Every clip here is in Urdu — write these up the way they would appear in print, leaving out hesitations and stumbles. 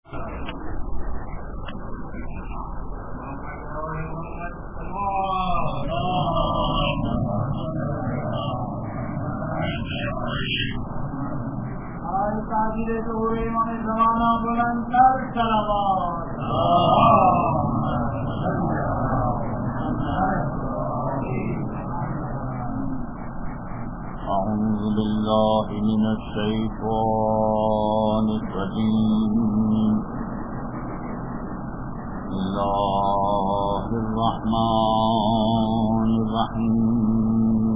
أعوذ بالله من الشيطان الرجيم. بسم الله الرحمن الرحيم.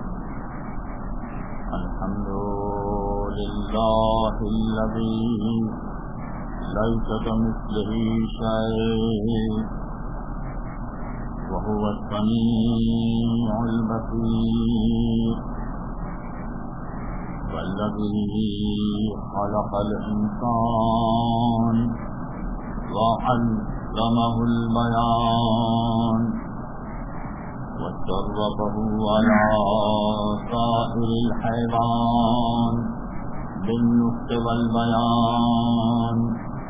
الحمد لله الذي ليس كمثله شيء وهو السميع البصير، والذي خلق الإنسان وعلمه البيان وشرفه على سائر الحيوان بالنطق والبيان،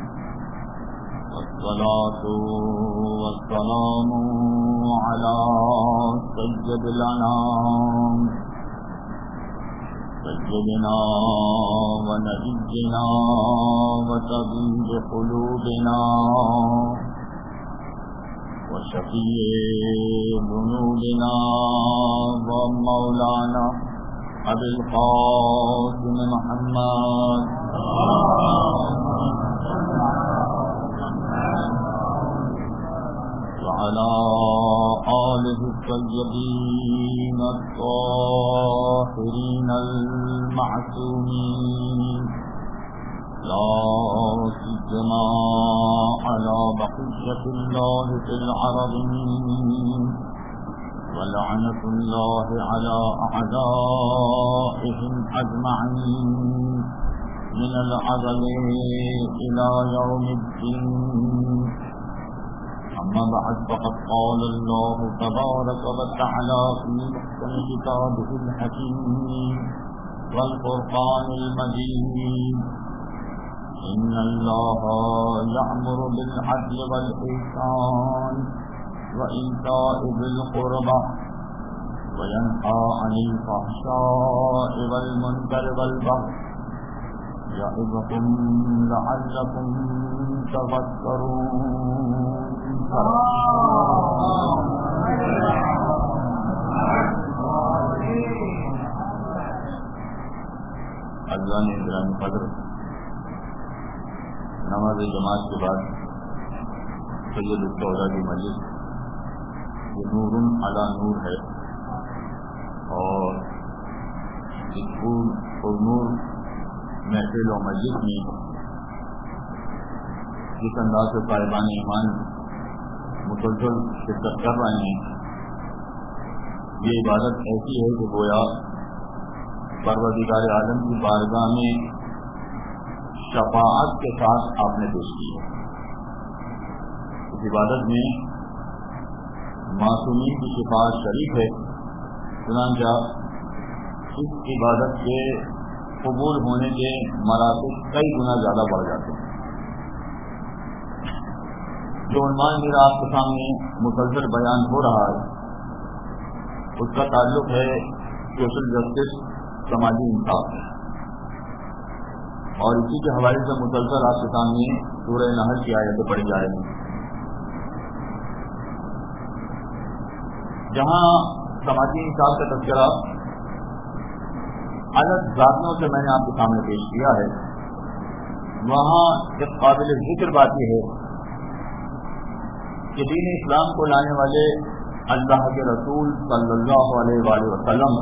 والصلاة والسلام على سيد الأنام سيدنا ونبينا وطبيب قلوبنا وشفيع ذنوبنا ومولانا أبي القاسم محمد وعلى آله الطيبين الطاهرين المعصومين، لا سيما على بقية الله في العربين، ولعنة الله على أعدائهم أجمعين من الأزل إلى يوم الدين. أما بعد، فقد قال الله تبارك وتعالى في محكم كتابه الحكيم والفرقان المجيد: إن الله يأمر بالعدل والإحسان وإيتاء ذي القربى وينهى عن الفحشاء والمنكر والبغي يعظكم لعلكم تذكرون. اذان گرامی قدر، نماز جماعت کے بعد سید الشہداء کی مجلس یہ نور علی نور ہے، اور اس نور محفل و مجلس میں جس انداز سے صاحبان ایمان مسلسل شرکت کر رہے ہیں، یہ عبادت ایسی ہے کہ گویا پروردگار عالم کی بارگاہ میں شفاعت کے ساتھ آپ نے پیش کی ہے۔ اس عبادت میں معصومین کی شفاعت شریک ہے، چنانچہ اس عبادت کے قبول ہونے کے مراتب کئی گنا زیادہ بڑھ جاتے ہیں۔ جو عنوان میرا آپ کے سامنے مسلسل بیان ہو رہا ہے اس کا تعلق ہے سوشل جسٹس، سماجی انصاف، اور اسی کے حوالے سے مسلسل آپ کے سامنے سورہ نحل کی آیتیں پڑھی جا رہی ہیں، جہاں سماجی انصاف کا تذکرہ الگ ذاتوں سے میں نے آپ کے سامنے پیش کیا ہے، وہاں ایک قابل ذکر بات یہ ہے کہ دین اسلام کو لانے والے اللہ کے رسول صلی اللہ علیہ وآلہ وسلم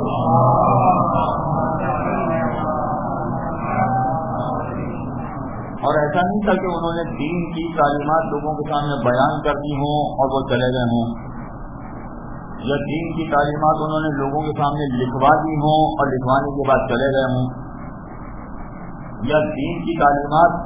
اور ایسا نہیں تھا کہ انہوں نے دین کی تعلیمات لوگوں کے سامنے بیان کر دی ہوں اور وہ چلے گئے ہوں، یا دین کی تعلیمات انہوں نے لوگوں کے سامنے لکھوا دی ہوں اور لکھوانے کے بعد چلے گئے ہوں، یا دین کی تعلیمات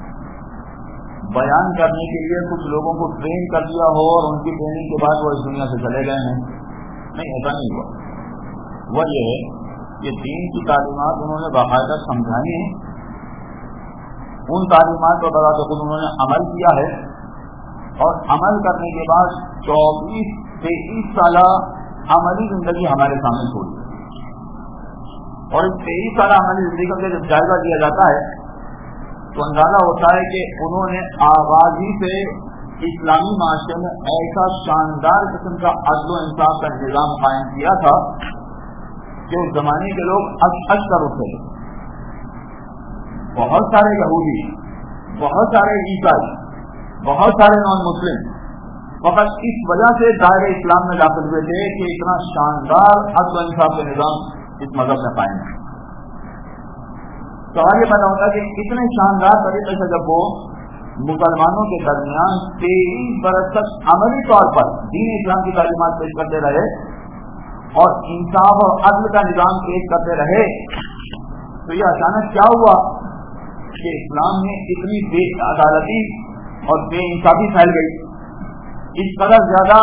بیان کرنے کے لیے کچھ لوگوں کو ٹرین کر دیا ہو اور ان کی ٹریننگ کے بعد وہ اس دنیا سے چلے گئے ہیں۔ نہیں، ایسا نہیں ہوا۔ وہ یہ ہے کہ دین کی تعلیمات انہوں نے باقاعدہ سمجھائی ہیں ان تعلیمات پر بذات خود انہوں نے عمل کیا ہے، اور عمل کرنے کے بعد 23 سالہ عملی زندگی ہمارے سامنے چھوڑی. اور اس 23 سالہ عملی زندگی کا جب جائزہ دیا جاتا ہے تو اندازہ ہوتا ہے کہ انہوں نے آغاز ہی سے اسلامی معاشرے میں ایسا شاندار قسم کا عدل و انصاف کا نظام قائم کیا تھا کہ اس زمانے کے لوگ اچ کر اٹھتے تھے. بہت سارے یہودی، بہت سارے عیسائی، بہت سارے نان مسلم فقط اس وجہ سے دائرہ اسلام میں داخل ہوئے تھے کہ اتنا شاندار عدل و انصاف کا نظام اس مذہب میں قائم ہے. سوال یہ پیدا ہوتا ہے کہ اتنے شاندار طریقے سے جب وہ مسلمانوں کے درمیان 23 برس تک عملی طور پر دین اسلام کی تعلیمات پیش کرتے رہے اور انصاف اور عدل کا نظام پیش کرتے رہے، تو یہ اچانک کیا ہوا کہ اسلام میں اتنی بے عدالتی اور بے انصافی پھیل گئی. اس قدر زیادہ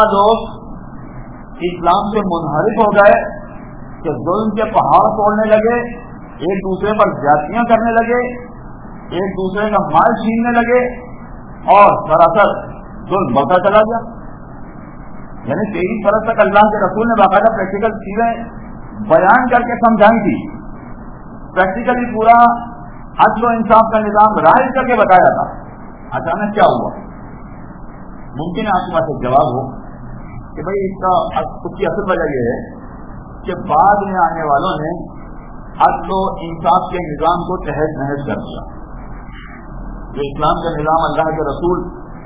لوگ اسلام سے منحرف ہو گئے کہ ظلم کے پہاڑ توڑنے لگے، ایک دوسرے پر زیادتیاں کرنے لگے، ایک دوسرے کا مال چھیننے لگے، اور سراسر ظلم بڑھتا چلا گیا. یعنی 23 برس تک اللہ کے رسول نے باقاعدہ پریکٹیکل چیزیں بیان کر کے سمجھائی تھی، پریکٹیکلی پورا عدل و انصاف کا نظام رائج کر کے بتایا تھا. اچانک کیا ہوا؟ ممکن ہے آپ کے پاس ایک جواب ہو کہ بھائی اس کی اصل وجہ یہ ہے کہ بعد میں آنے والوں نے عدل و انصاف کے نظام کو تحت نحس کر دیا. جو اسلام کا نظام اللہ کے رسول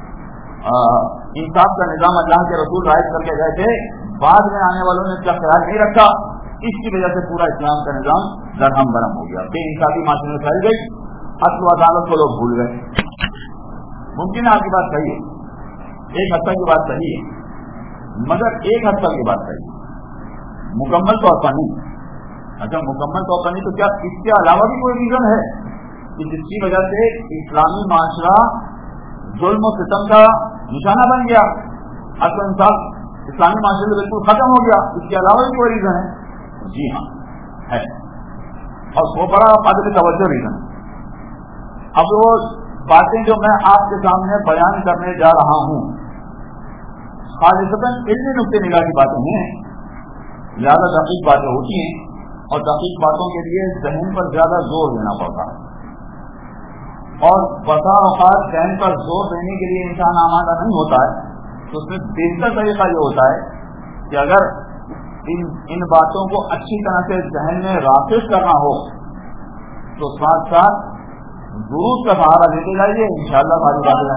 انصاف کا نظام اللہ کے رسول رائج کر کے گئے تھے، بعد میں آنے والوں نے اس کا خیال نہیں رکھا. اس کی وجہ سے پورا اسلام کا نظام درہم برہم ہو گیا، بے انصافی معاشرے میں پھیل گئی، عدل و عدالت کو لوگ بھول گئے. ممکن ہے آپ کی بات صحیح ہے، ایک حد تک کی بات صحیح ہے، مگر ایک حد تک کی بات صحیح ہے، مکمل طور پر نہیں. اچھا مکمل طور پر نہیں تو کیا اس کے علاوہ بھی کوئی ریزن ہے کہ جس کی وجہ سے اسلامی معاشرہ ظلم و ستم کا نشانہ بن گیا، عدل و انصاف اسلامی معاشرے سے بالکل ختم ہو گیا؟ اس کے علاوہ بھی کوئی ریزن ہے؟ جی ہاں ہے، اور وہ بڑا قابل توجہ ریزن ہے. اب وہ باتیں جو میں آپ کے سامنے بیان کرنے جا رہا ہوں خالصتاً علمی نقطۂ نگاہ کی باتیں ہیں، زیادہ دقیق باتیں ہوتی ہیں اور دقیق باتوں کے لیے ذہن پر زیادہ زور دینا پڑتا ہے، اور بسا اوقات ذہن پر زور دینے کے لیے انسان آمادہ نہیں ہوتا ہے. تو اس میں بہتر طریقہ یہ ہوتا ہے کہ اگر ان باتوں کو اچھی طرح سے ذہن میں راسخ کرنا ہو تو ساتھ ساتھ دروس کا سہارا دیتے جائیے، انشاءاللہ ہماری باتیں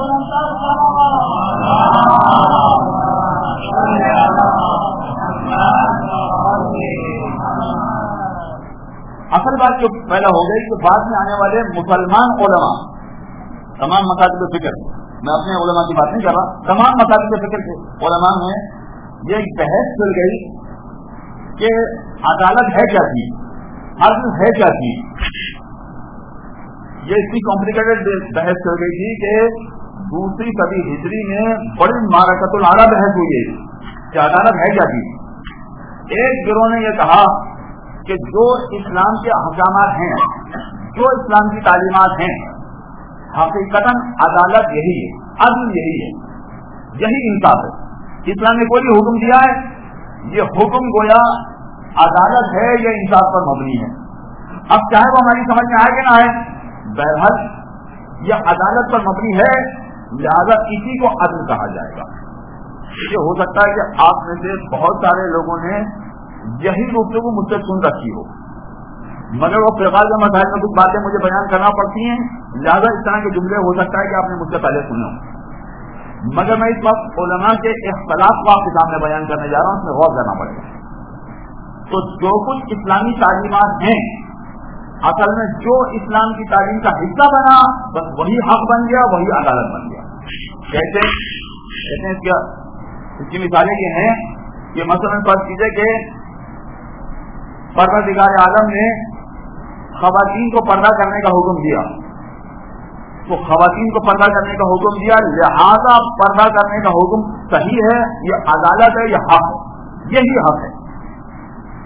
اصل بات جو پہلا ہو گئی کہ بعد میں آنے والے مسلمان علماء، تمام مکاتب فکر، میں اپنے علماء کی بات نہیں کر رہا، تمام مکاتب فکر کے علماء میں یہ ایک بحث چل گئی کہ عدالت ہے کیا چیز، عدل ہے کیا چیز. یہ اتنی کمپلیکیٹڈ بحث چل گئی تھی کہ 2ویں صدی ہجری میں بڑی معرکۃ العلیٰ بحث ہوئی ہے کہ عدالت ہے کیا چیز. ایک گروہ نے یہ کہا کہ جو اسلام کے احکامات ہیں، جو اسلام کی تعلیمات ہیں، حقیقتاً عدالت یہی ہے، عدل یہی ہے، یہی انصاف ہے. اسلام نے کوئی حکم دیا ہے، یہ حکم گویا عدالت ہے، یہ انصاف پر مبنی ہے. اب چاہے وہ ہماری سمجھ میں آئے کہ نہ آئے، بہرحال یہ عدالت پر مبنی ہے، لہذا اسی کو عدل کہا جائے گا. یہ ہو سکتا ہے کہ آپ میں سے بہت سارے لوگوں نے یہی گفتگو مجھ سے سن رکھی ہو، مگر وہ فقہ کے مسائل میں کچھ باتیں مجھے بیان کرنا پڑتی ہیں، لہذا اس طرح کے جملے ہو سکتا ہے کہ آپ نے مجھ سے پہلے سنے ہوں. مگر میں اس وقت علماء کے اختلاف کو آپ کے سامنے بیان کرنے جا رہا ہوں، اس میں غور کرنا پڑے گا. تو جو کچھ اسلامی تعلیمات ہیں، اصل میں جو اسلام کی تعلیم کا حصہ بنا بس وہی حق بن گیا، وہی عدالت بن گیا. کہتے ہیں اس کی مثالیں یہ ہیں کہ مثلاً فرض کیجیے کہ پروردگار عالم نے خواتین کو پردہ کرنے کا حکم دیا، تو خواتین کو پردہ کرنے کا حکم دیا، لہذا پردہ کرنے کا حکم صحیح ہے، یہ عدالت ہے، یہ حق ہے، یہی حق ہے.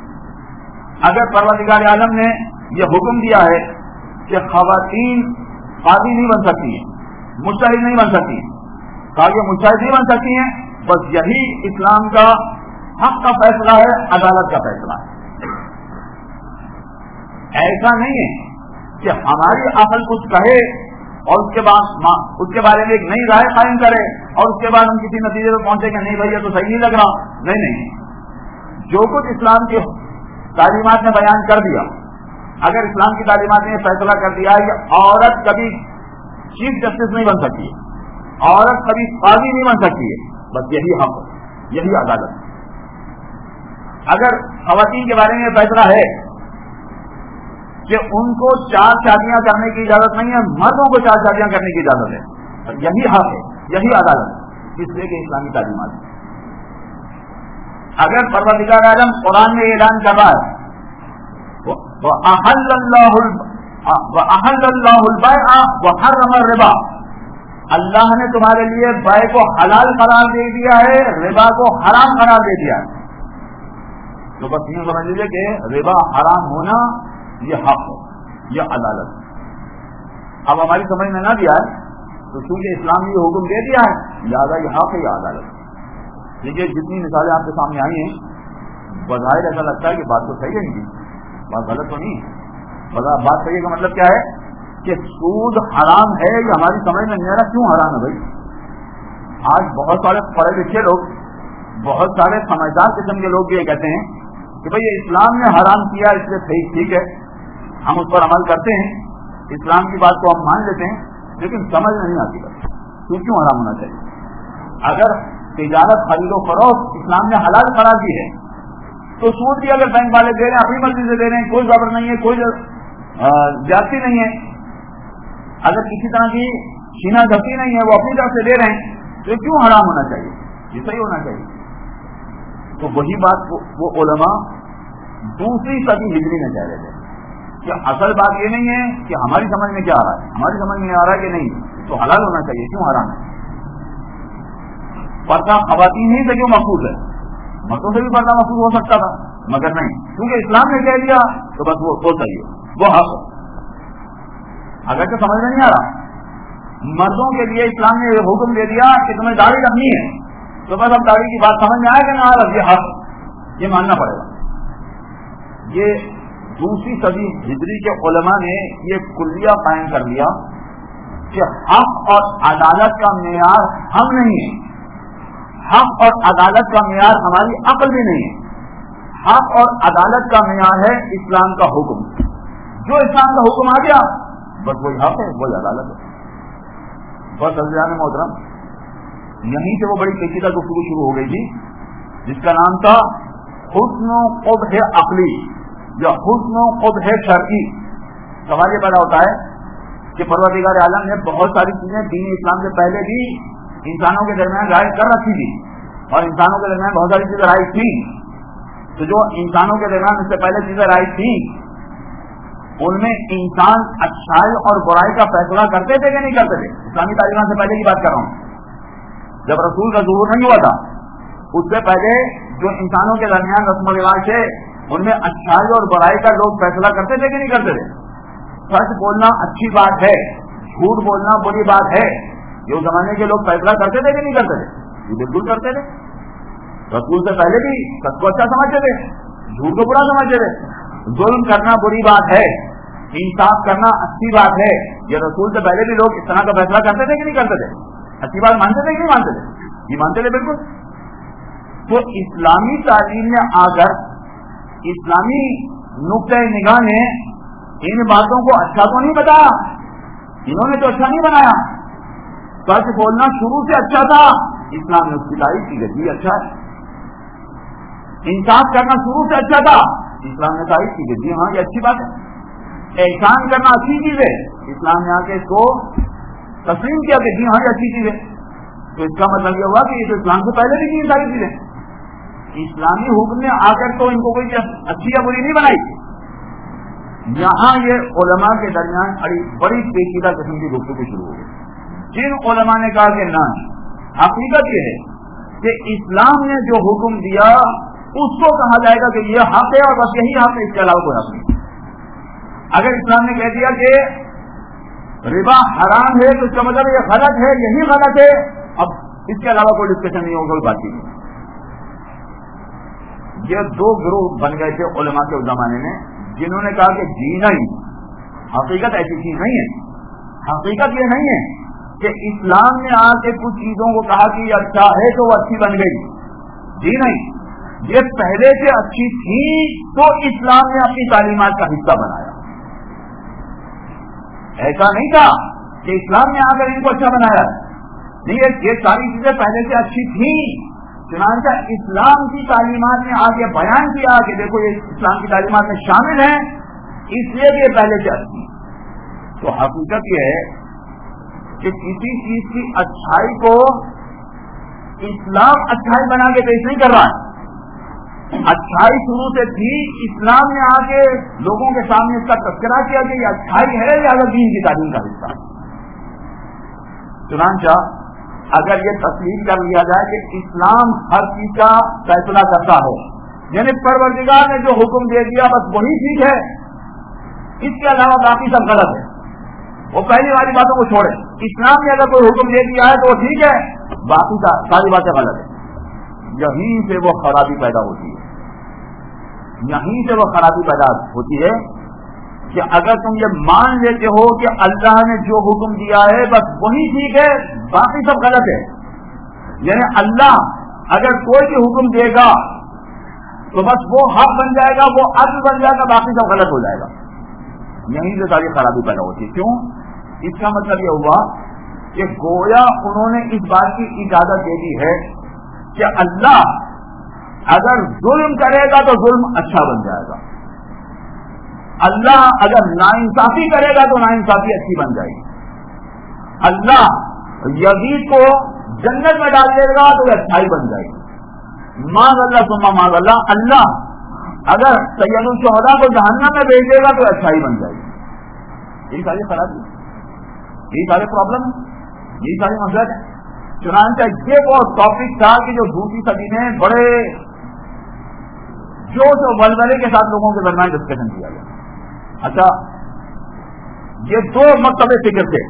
اگر پروردگار عالم نے یہ حکم دیا ہے کہ خواتین قاضی نہیں بن سکتی ہیں, مجتہد نہیں بن سکتی ہیں. کہا کہ مجتہد نہیں بن سکتی ہیں, بس یہی اسلام کا حق کا فیصلہ ہے, عدالت کا فیصلہ ہے. ایسا نہیں ہے کہ ہماری عقل کچھ کہے اور اس کے بعد اس کے بارے میں ایک نئی رائے قائم کرے اور اس کے بعد ہم کسی نتیجے پر پہنچے کہ نہیں بھائی یہ تو صحیح نہیں لگ رہا. نہیں, جو کچھ اسلام کی تعلیمات نے بیان کر دیا, اگر اسلام کی تعلیمات نے فیصلہ کر دیا کہ عورت کبھی چیف جسٹس نہیں بن سکتی ہے, عورت کبھی قاضی نہیں بن سکتی ہے, بس یہی حق, یہی عدالت. اگر خواتین کے بارے میں فیصلہ ہے کہ ان کو 4 شادیاں کرنے کی اجازت نہیں ہے, مردوں کو 4 شادیاں کرنے کی اجازت ہے, یہی حق ہے, یہی عدالت, اس لیے کہ اسلامی تعلیمات. اگر پروردگار عالم قرآن میں اعلان کر رہا ہے وَأَحَلَّ اللَّهُ الْبَيْعَ وَحَرَّمَ الرِّبَا, اللہ نے تمہارے لیے بائع کو حلال قرار دے دیا ہے, ربا کو حرام قرار دے دیا ہے. تو بس یہ سمجھ لیجیے کہ ربا حرام ہونا یہ حق ہے, یہ عدالت. اب ہماری سمجھ میں نہ دیا ہے تو چونکہ اسلام نے یہ حکم دے دیا ہے لہٰذا یہ حق ہے, یہ عدالت. دیکھیے جتنی مثالیں آپ کے سامنے آئی ہیں, بظاہر ایسا لگتا ہے کہ بات تو صحیح ہے ان کی, بات غلط تو نہیں ہے. بات صحیح کا مطلب کیا ہے کہ سود حرام ہے, یہ ہماری سمجھ میں نہیں آ رہا کیوں حرام ہے. بھائی آج بہت سارے پڑھے لکھے لوگ, بہت سارے سمجھدار قسم کے لوگ بھی یہ کہتے ہیں کہ بھائی اسلام نے حرام کیا اس لیے صحیح, ٹھیک ہے, ہم اس پر عمل کرتے ہیں, اسلام کی بات کو ہم مان لیتے ہیں, لیکن سمجھ نہیں آتی بات کیوں حرام ہونا چاہیے. اگر تجارت خرید و فروخت اسلام نے حلال قرار دی ہے تو سود بھی اگر بینک والے دے رہے ہیں, اپنی مرضی سے دے رہے ہیں, کوئی ضرر نہیں ہے, کوئی زیادتی نہیں ہے, اگر کسی طرح کی چھینا جھپٹی نہیں ہے, وہ اپنی طرف سے دے رہے ہیں, تو کیوں حرام ہونا چاہیے, یہ صحیح ہونا چاہیے. تو وہی بات وہ علماء دوسری صدی ہجری میں کہہ رہے تھے کہ اصل بات یہ نہیں ہے کہ ہماری سمجھ میں کیا آ رہا ہے, ہماری سمجھ میں آ رہا ہے کہ نہیں تو حلال ہونا چاہیے, کیوں حرام ہے. پردہ خواتین ہی سے کیوں محفوظ ہے, مردوں سے بھی پردہ محفوظ ہو سکتا تھا, مگر نہیں, کیونکہ اسلام نے کہہ دیا تو بس وہ صحیح ہے, وہ حق ہے. اگر تو سمجھ میں نہیں آ رہا, مردوں کے لیے اسلام نے حکم دے دیا کہ تمہیں داڑھی رکھنی ہے تو بس اب داڑھی کی بات سمجھ میں آئے کہ نہ آ رہا, یہ حق, یہ ماننا پڑے گا. یہ دوسری صدی ہجری کے علماء نے یہ کلیہ قائم کر لیا کہ حق اور عدالت کا معیار ہم نہیں ہے, حق اور عدالت کا معیار ہماری عقل بھی نہیں ہے, حق اور عدالت کا معیار ہے اسلام کا حکم. جو اسلام کا حکم آ گیا بس وہی حق ہے, وہی عدالت ہے. بس عزیزان محترم, یہیں سے وہ بڑی پیچیدہ گفتگو شروع ہو گئی تھی جس کا نام تھا حسن و قبح عقلی یا حسن و قبح شرعی. سوال یہ پیدا ہوتا ہے کہ پروردگار عالم نے بہت ساری چیزیں دین اسلام سے پہلے بھی انسانوں کے درمیان رائج کر رکھی تھی, اور انسانوں کے درمیان بہت ساری چیزیں رائج تھیں. تو جو انسانوں کے درمیان اس سے پہلے چیزیں رائج تھیں ان میں انسان اچھائی اور برائی کا فیصلہ کرتے تھے کہ نہیں کرتے تھے. اسلامی تعلیمات سے پہلے کی بات کر رہا ہوں, جب رسول کا ظہور نہیں ہوا تھا اس سے پہلے جو انسانوں کے درمیان رسم و رواج تھے ان میں اچھائی اور برائی کا لوگ فیصلہ کرتے تھے کہ نہیں کرتے تھے. سچ بولنا اچھی بات ہے, جھوٹ بولنا بری بات ہے, یہ زمانے کے لوگ فیصلہ کرتے تھے کہ نہیں کرتے تھے, یہ بالکل کرتے تھے. رسول سے پہلے بھی سچ کو اچھا سمجھتے تھے, جھوٹ کو برا سمجھتے تھے. ظلم کرنا بری بات ہے, انصاف کرنا اچھی بات ہے, یہ رسول سے پہلے بھی لوگ اس طرح کا فیصلہ کرتے تھے کہ نہیں کرتے تھے, اچھی بات مانتے تھے کہ نہیں مانتے تھے, یہ مانتے تھے بالکل. تو اسلامی تعلیم میں آ کر اسلامی نقطۂ نگاہ نے ان باتوں کو اچھا تو نہیں بتایا, انہوں نے تو اچھا نہیں بنایا. سچ بولنا شروع سے اچھا تھا, اسلام نے اس کی تعریف کی گئی اچھا ہے. انصاف کرنا شروع سے اچھا تھا, اسلام نے تعریف کی گئی ہاں یہ اچھی بات ہے. احسان کرنا اچھی چیز ہے, اسلام نے آ کے اس کو تسلیم کیا کہ جی ہاں یہ اچھی چیز ہے. تو اس کا مطلب یہ ہوا کہ یہ تو اسلام سے پہلے بھی کی ساری چیزیں. اسلامی حکم نے آ کر تو ان کو کوئی اچھی یا بری نہیں بنائی. یہاں یہ علماء کے درمیان بڑی پیچیدہ قسم کی گفتگو شروع ہو گئی. جن علماء نے کہا کہ نہ, حقیقت یہ ہے کہ اسلام نے جو حکم دیا اس کو کہا جائے گا کہ یہ حق ہے اور بس یہی حق ہے, اس کے علاوہ کوئی حق نہیں. اگر اسلام نے کہہ دیا کہ ربا حرام ہے تو اس کا مطلب یہ غلط ہے، یہی غلط ہے، اب اس کے علاوہ کوئی ڈسکشن نہیں ہوگا، کوئی بات نہیں۔ یہ دو گروہ بن گئے تھے علماء کے اس زمانے میں، جنہوں نے کہا کہ جی نہیں، حقیقت ایسی چیز نہیں ہے، حقیقت یہ نہیں ہے کہ اسلام نے آ کے کچھ چیزوں کو کہا کہ یہ اچھا ہے تو وہ اچھی بن گئی، جی نہیں، یہ پہلے سے اچھی تھی تو اسلام نے اپنی تعلیمات کا حصہ بنایا، ایسا نہیں تھا کہ اسلام نے آ کر ان کو اچھا بنایا، نہیں، یہ ساری چیزیں پہلے سے اچھی تھی، چنانچہ اسلام کی تعلیمات نے آ کے بیان کیا کہ دیکھو یہ اسلام کی تعلیمات میں شامل ہیں، اس لیے کہ یہ پہلے سے اچھی۔ تو حقیقت یہ ہے کہ کسی چیز کی اچھائی کو اسلام اچھائی بنا کے پیش نہیں کر رہا ہے، اچھائی شروع سے تھی، اسلام نے آ کے لوگوں کے سامنے اس کا تذکرہ کیا کہ یہ اچھائی ہے یا اگر دین کی تعلیم کا حصہ۔ چنانچہ اگر یہ تسلیم کر لیا جائے کہ اسلام ہر چیز کا فیصلہ کرتا ہے، یعنی پروردگار نے جو حکم دے دیا بس وہی ٹھیک ہے، اس کے علاوہ باقی سب غلط ہے، وہ پہلی والی باتوں کو چھوڑے، اسلام نے اگر کوئی حکم دے دیا ہے تو وہ ٹھیک ہے، باقی ساری باتیں غلط ہیں۔ یہیں سے وہ خرابی پیدا ہوتی ہے، یہیں سے وہ خرابی پیدا ہوتی ہے کہ اگر تم یہ مان لیتے ہو کہ اللہ نے جو حکم دیا ہے بس وہی ٹھیک ہے، باقی سب غلط ہے، یعنی اللہ اگر کوئی بھی حکم دے گا تو بس وہ حق بن جائے گا، وہ عدل بن جائے گا، باقی سب غلط ہو جائے گا، یہیں سے ساری خرابی پیدا ہوتی ہے۔ کیوں؟ اس کا مطلب یہ ہوا کہ گویا انہوں نے اس بات کی اجازت دے دی ہے کہ اللہ اگر ظلم کرے گا تو ظلم اچھا بن جائے گا، اللہ اگر ناانصافی کرے گا تو ناانصافی اچھی بن جائے گی، اللہ یزید کو جنت میں ڈال دے گا تو وہ اچھائی بن جائے گی، معاذ اللہ ثم معاذ اللہ، اللہ اگر سید الشہداء کو جہنم میں بھیج دے گا تو اچھائی بن جائے گی۔ یہ ساری خرابی، یہ سارے پرابلم، یہ ساری مسئلہ ہے۔ چنانچہ یہ وہ ٹاپک تھا کہ جو دوسری صدی میں بڑے جوش و ولولے کے ساتھ لوگوں کے درمیان ڈسکشن کیا گیا۔ اچھا، یہ دو مکتب فکر تھے،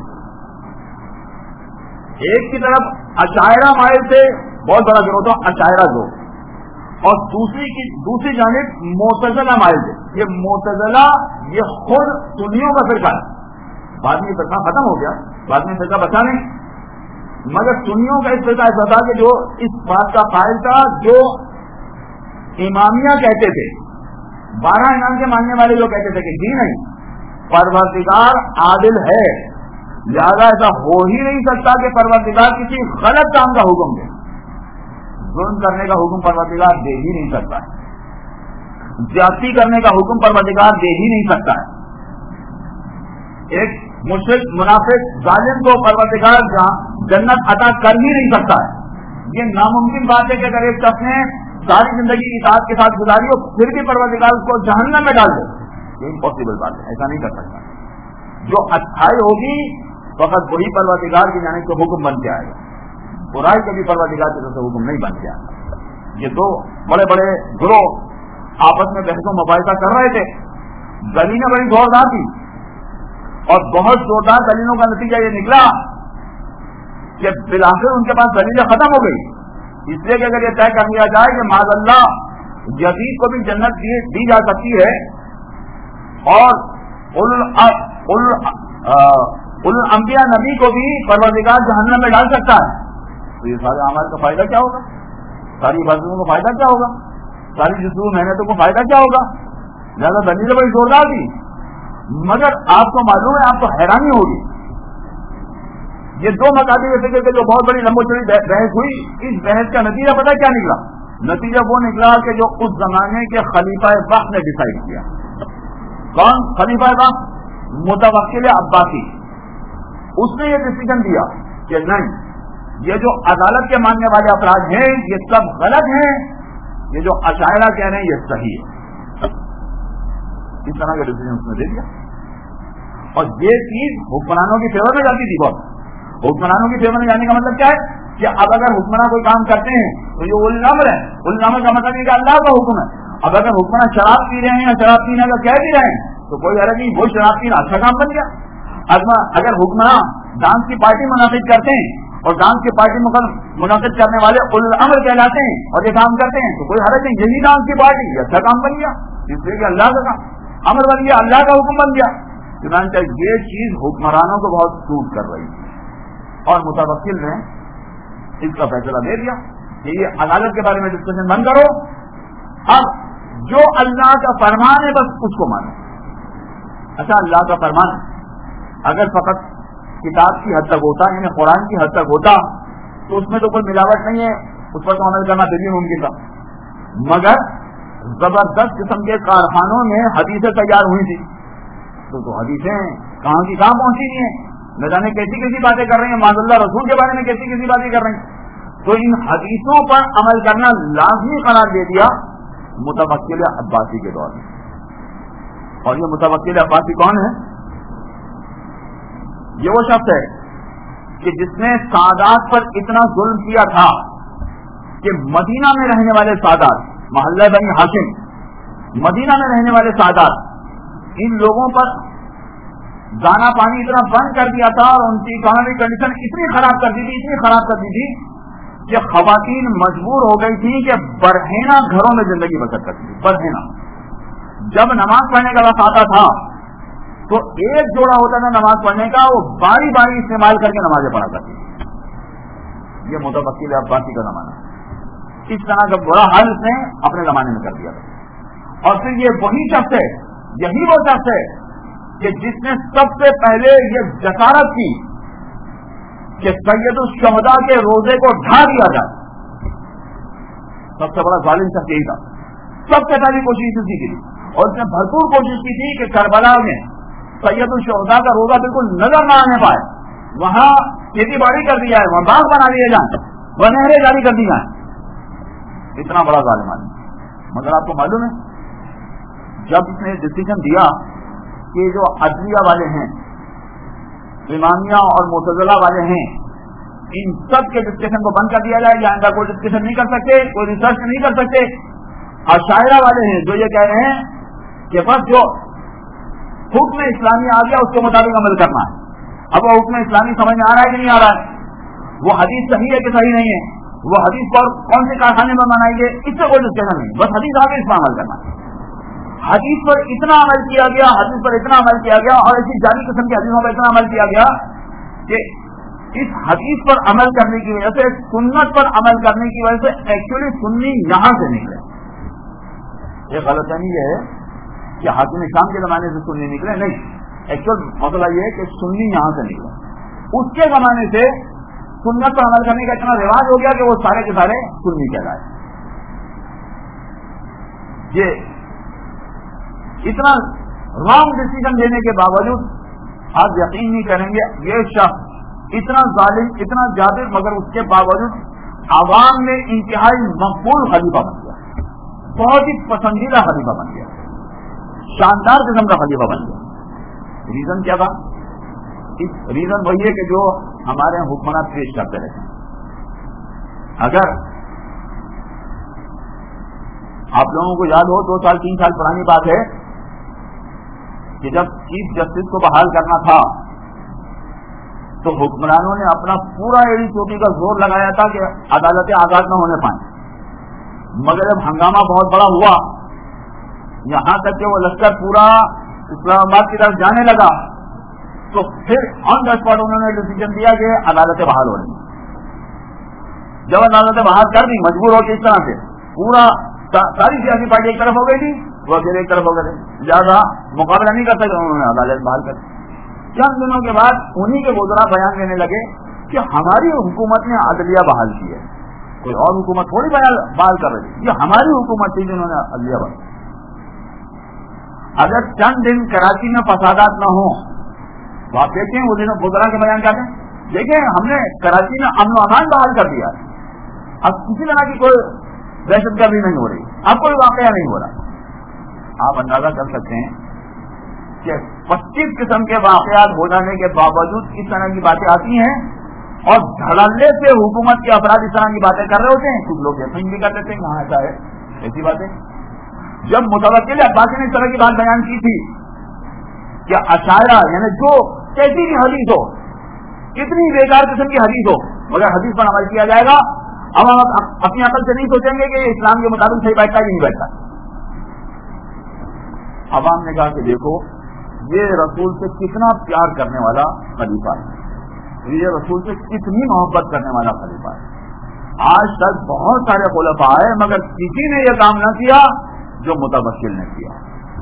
ایک کی طرف اشاعرہ مائل تھے، بہت بڑا گروہ تھا اشاعرہ جو، اور دوسری جانب معتزلہ مائل تھے۔ یہ معتزلہ یہ خود سنیوں کا فرقہ ہے، بعد میں فرقہ ختم ہو گیا، بعد میں فرقہ بچا نہیں، مگر سنیوں کا اس فرقہ ایسا تھا کہ جو اس بات کا قائل تھا جو امامیہ کہتے تھے، 12 امام کے ماننے والے جو کہتے تھے کہ جی نہیں، پروردگار عادل ہے، لہذا ایسا ہو ہی نہیں سکتا کہ پروردگار کسی غلط کام کا حکم دے، ظلم کرنے کا حکم پروردگار دے ہی نہیں سکتا ہے، زیادتی کرنے کا حکم پروردگار دے ہی نہیں سکتا ہے، ایک مشرک منافق ظالم کو پروردگار جنت عطا کر ہی نہیں سکتا ہے، یہ ناممکن بات ہے کہ اگر ایک شخص نے ساری زندگی اطاعت کے ساتھ گزاری ہو پھر بھی پروردگار اس کو جہنم میں ڈال دے، یہ امپاسبل بات ہے، ایسا نہیں کر سکتا۔ جو اچھائی ہوگی فقط وہی پروردگار کی جانب سے حکم بن کے آئے گا، برائی کبھی پروردگار کی طرف سے حکم نہیں بن کے آئے گا۔ یہ دو بڑے بڑے گروہ آپس میں بحث و مباحثہ کر رہے تھے، دلیلیں بڑی زوردار تھی، اور بہت زوردار دلیلوں کا نتیجہ یہ نکلا کہ بالآخر ان کے پاس دلیلیں ختم ہو گئی، اس لیے کہ اگر یہ طے کر لیا جائے کہ معاذ اللہ یزید کو بھی جنت دی جا سکتی ہے اور الانبیاء نبی کو بھی پروردگار جہنم میں ڈال سکتا ہے، تو یہ سارے اعمال کا فائدہ کیا ہوگا، ساری عبادتوں کا فائدہ کیا ہوگا، ساری جسم محنتوں کو فائدہ کیا ہوگا؟ لہٰذا دلیلیں بڑی زوردار تھی، مگر آپ کو معلوم ہے، آپ کو حیرانی ہوگی، یہ دو مقاصد فکر کے جو بہت بڑی لمبی چوڑی بحث ہوئی، اس بحث کا نتیجہ پتہ کیا نکلا؟ نتیجہ وہ نکلا کہ جو اس زمانے کے خلیفہ وقت نے ڈیسائیڈ کیا۔ کون خلیفہ وقت؟ متوکل عباسی، اس نے یہ ڈیسیژن دیا کہ نہیں، یہ جو عدالت کے ماننے والے افراد ہیں یہ سب غلط ہیں، یہ جو اشاعرہ کہہ رہے ہیں یہ صحیح ہے، اس طرح کا ڈیسیژن اس نے دے دیا۔ اور یہ چیز حکمرانوں کی فیور میں جاتی تھی، بہت حکمرانوں کی فیور میں جانے کا مطلب کیا ہے کہ اب اگر حکمراں کوئی کام کرتے ہیں تو یہ ولی الامر ہے، ولی الامر کا مطلب یہ کہ اللہ کا حکم ہے۔ اب اگر حکمراں شراب پی رہے ہیں یا شراب پینے کا کہہ بھی رہے ہیں تو کوئی غرض نہیں، وہ شراب پینا اچھا کام بن گیا۔ اگر حکمراں ڈانس کی پارٹی منعقد کرتے ہیں اور ڈانس کی پارٹی منعقد کرنے والے اولو الامر کہلاتے ہیں اور یہ کام کرتے ہیں تو کوئی حرج نہیں. یہی ڈانس کی پارٹی یہ اچھا کام بن گیا, اس لیے کہ اللہ کا امر بن گیا, اللہ کا حکم بن گیا. چنانچہ یہ چیز حکمرانوں کو بہت سوٹ کر رہی تھی اور متوکل نے اس کا فیصلہ دے دیا کہ یہ عدالت کے بارے میں ڈسکشن بند کرو, اب جو اللہ کا فرمان ہے بس اس کو مانو. اچھا, اللہ کا فرمان اگر فقط کتاب کی حد تک ہوتا, یعنی قرآن کی حد تک ہوتا, تو اس میں تو کوئی ملاوٹ نہیں ہے, اس پر تو عمل کرنا پھر بھی ممکن تھا. مگر زبردست قسم کے کارخانوں میں حدیثیں تیار ہوئی تھی, تو حدیثیں کہاں کی کہاں پہنچی نہیں ہیں, نہ جانے کیسی کیسی باتیں کر رہی ہیں, معاذ اللہ رسول کے بارے میں کیسی کیسی باتیں کر رہی ہیں. تو ان حدیثوں پر عمل کرنا لازمی قرار دے دیا متوکل عباسی کے دور میں. اور یہ متوکل عباسی کون ہے؟ یہ وہ شخص ہے کہ جس نے سادات پر اتنا ظلم کیا تھا کہ مدینہ میں رہنے والے سادات, محلہ بنی ہاشم, مدینہ میں رہنے والے سادات, ان لوگوں پر دانا پانی اتنا بند کر دیا تھا اور ان کی اکانومی کنڈیشن اتنی خراب کر دی تھی کہ خواتین مجبور ہو گئی تھی کہ برہنہ گھروں میں زندگی بسر کرتی تھی. برہنہ جب نماز پڑھنے کا وقت آتا تھا تو ایک جوڑا ہوتا تھا نماز پڑھنے کا, وہ باری باری استعمال کر کے نمازیں پڑھا کرتی تھی. یہ متوکل عباسی کا زمانہ. اس طرح کا برا حال اس نے اپنے زمانے میں کر دیا تھا. اور پھر یہ وہی شخص ہے, یہی وہ شخص ہے کہ جس نے سب سے پہلے یہ جسارت کی کہ سید الشہداء کے روزے کو ڈھا دیا جائے. سب سے بڑا ظالم شخص یہی تھا. سب سے پہلی کوشش اسی کی تھی, اور اس نے بھرپور کوشش کی تھی کہ کربلا میں سید الشہداء کا روزہ بالکل نظر نہ آنے پائے. وہاں کھیتی باڑی کر دی جائے, وہاں باغ بنا دیے جائیں, وہ نہریں جاری کر دی جائیں. اتنا بڑا ظالم آدمی. مگر آپ کو معلوم ہے جب اس نے ڈسیزن دیا کہ جو عدلیہ والے ہیں, امامیہ اور معتزلہ والے ہیں, ان سب کے ڈسکشن کو بند کر دیا جائے, یا اندر کوئی ڈسکشن نہیں کر سکتے, کوئی ریسرچ نہیں کر سکتے. عشائرہ والے ہیں جو یہ کہہ رہے ہیں کہ بس جو حکم اسلامی آ گیا اس کے مطابق عمل کرنا ہے. اب وہ حکم اسلامی سمجھ میں آ رہا ہے کہ نہیں آ رہا ہے, وہ حدیث صحیح ہے کہ صحیح نہیں ہے, وہ حدیث پر کون سے کارخانے میں بنائیں گے, اس سے کوئی ڈسکشن نہیں, بس حدیث آگے اس پر عمل کرنا ہے. حدیث پر اتنا عمل کیا گیا, حدیث پر اتنا عمل کیا گیا, اور ایسی جاری قسم کی حدیثوں پر اتنا عمل کیا گیا کہ اس حدیث پر عمل کرنے کی وجہ سے, سنت پر عمل کرنے کی وجہ سے ایکچولی سنی یہاں سے نکلے. یہ غلط فہمی یہ ہے کہ حاکم شام کے زمانے سے سنی نکلے, نہیں. ایکچوئل مسئلہ یہ ہے کہ سنی یہاں سے نکلے. اس کے زمانے سے سنت پر عمل کرنے کا اتنا رواج ہو گیا کہ وہ سارے کے سارے سنی کہلائے. یہ اتنا رانگ ڈیسیژن دینے کے باوجود آپ یقین نہیں کریں گے, یہ شخص اتنا ظالم, اتنا جابر, مگر اس کے باوجود عوام میں انتہائی مقبول خلیفہ بن گیا, بہت ہی پسندیدہ خلیفہ بن گیا, شاندار قسم کا خلیفہ بن گیا. ریزن کیا تھا؟ ریزن وہی ہے کہ جو ہمارے حکمران پیش کرتے رہتے ہیں. اگر آپ لوگوں کو یاد ہو 2 سال 3 سال پرانی بات ہے کہ جب چیف جسٹس کو بحال کرنا تھا تو حکمرانوں نے اپنا پورا ایڑی چوٹی کا زور لگایا تھا کہ عدالتیں آزاد نہ ہونے پائیں. مگر جب ہنگامہ بہت بڑا ہوا, یہاں تک کہ وہ لشکر پورا اسلام آباد کی طرف جانے لگا, تو پھر آن دا اسپاٹ انہوں نے ڈیسیژن دیا کہ عدالتیں بحال ہو رہی. جب عدالتیں بحال کر دی مجبور ہو کے, اس طرح سے پورا ساری سیاسی پارٹی ایک طرف ہو گئی تھی, وہ پھر ایک طرف ہو گئے, زیادہ مقابلہ نہیں کر سکتے, انہوں نے عدالت بحال کر دی. چند دنوں کے بعد انہی کے وزراء بیان دینے لگے کہ ہماری حکومت نے عدلیہ بحال کی ہے, کوئی اور حکومت تھوڑی بحال کر رہی, یہ ہماری حکومت تھی جنہوں نے عدلیہ بحال. اگر چند دن کراچی میں فسادات نہ ہوں تو آپ دیکھیں وہ دنوں وزراء کے بیان کرتے ہیں, دیکھیں ہم نے کراچی میں امن و امان بحال کر دیا, اب کسی طرح کی کوئی دہشت گردی نہیں ہو رہی, اب کوئی واقعہ نہیں ہو رہا. آپ اندازہ کر سکتے ہیں کہ 25 قسم کے واقعات ہو جانے کے باوجود اس طرح کی باتیں آتی ہیں, اور دھڑلے سے حکومت کے افراد اس طرح کی باتیں کر رہے ہوتے ہیں. کچھ لوگ یقین بھی کر دیتے ہیں کہاں ایسا ہے, ایسی باتیں. جب متوکل عباسی نے اس طرح کی بات بیان کی تھی کہ عشائرہ یعنی جو कैसी भी हदीस हो, कितनी बेकार किस्म की हदीस हो, मगर हदीस पर अमल किया जाएगा। अब हम अपनी अकल से नहीं सोचेंगे कि इस्लाम के मुताबिक सही बैठता है कि नहीं बैठता। अब हमने कहा कि देखो ये रसूल से कितना प्यार करने वाला खलीफा है, ये रसूल से कितनी मोहब्बत करने वाला खलीफा है। आज तक बहुत सारे खुलफा आए मगर किसी ने यह काम न किया जो मुतवक्किल ने किया।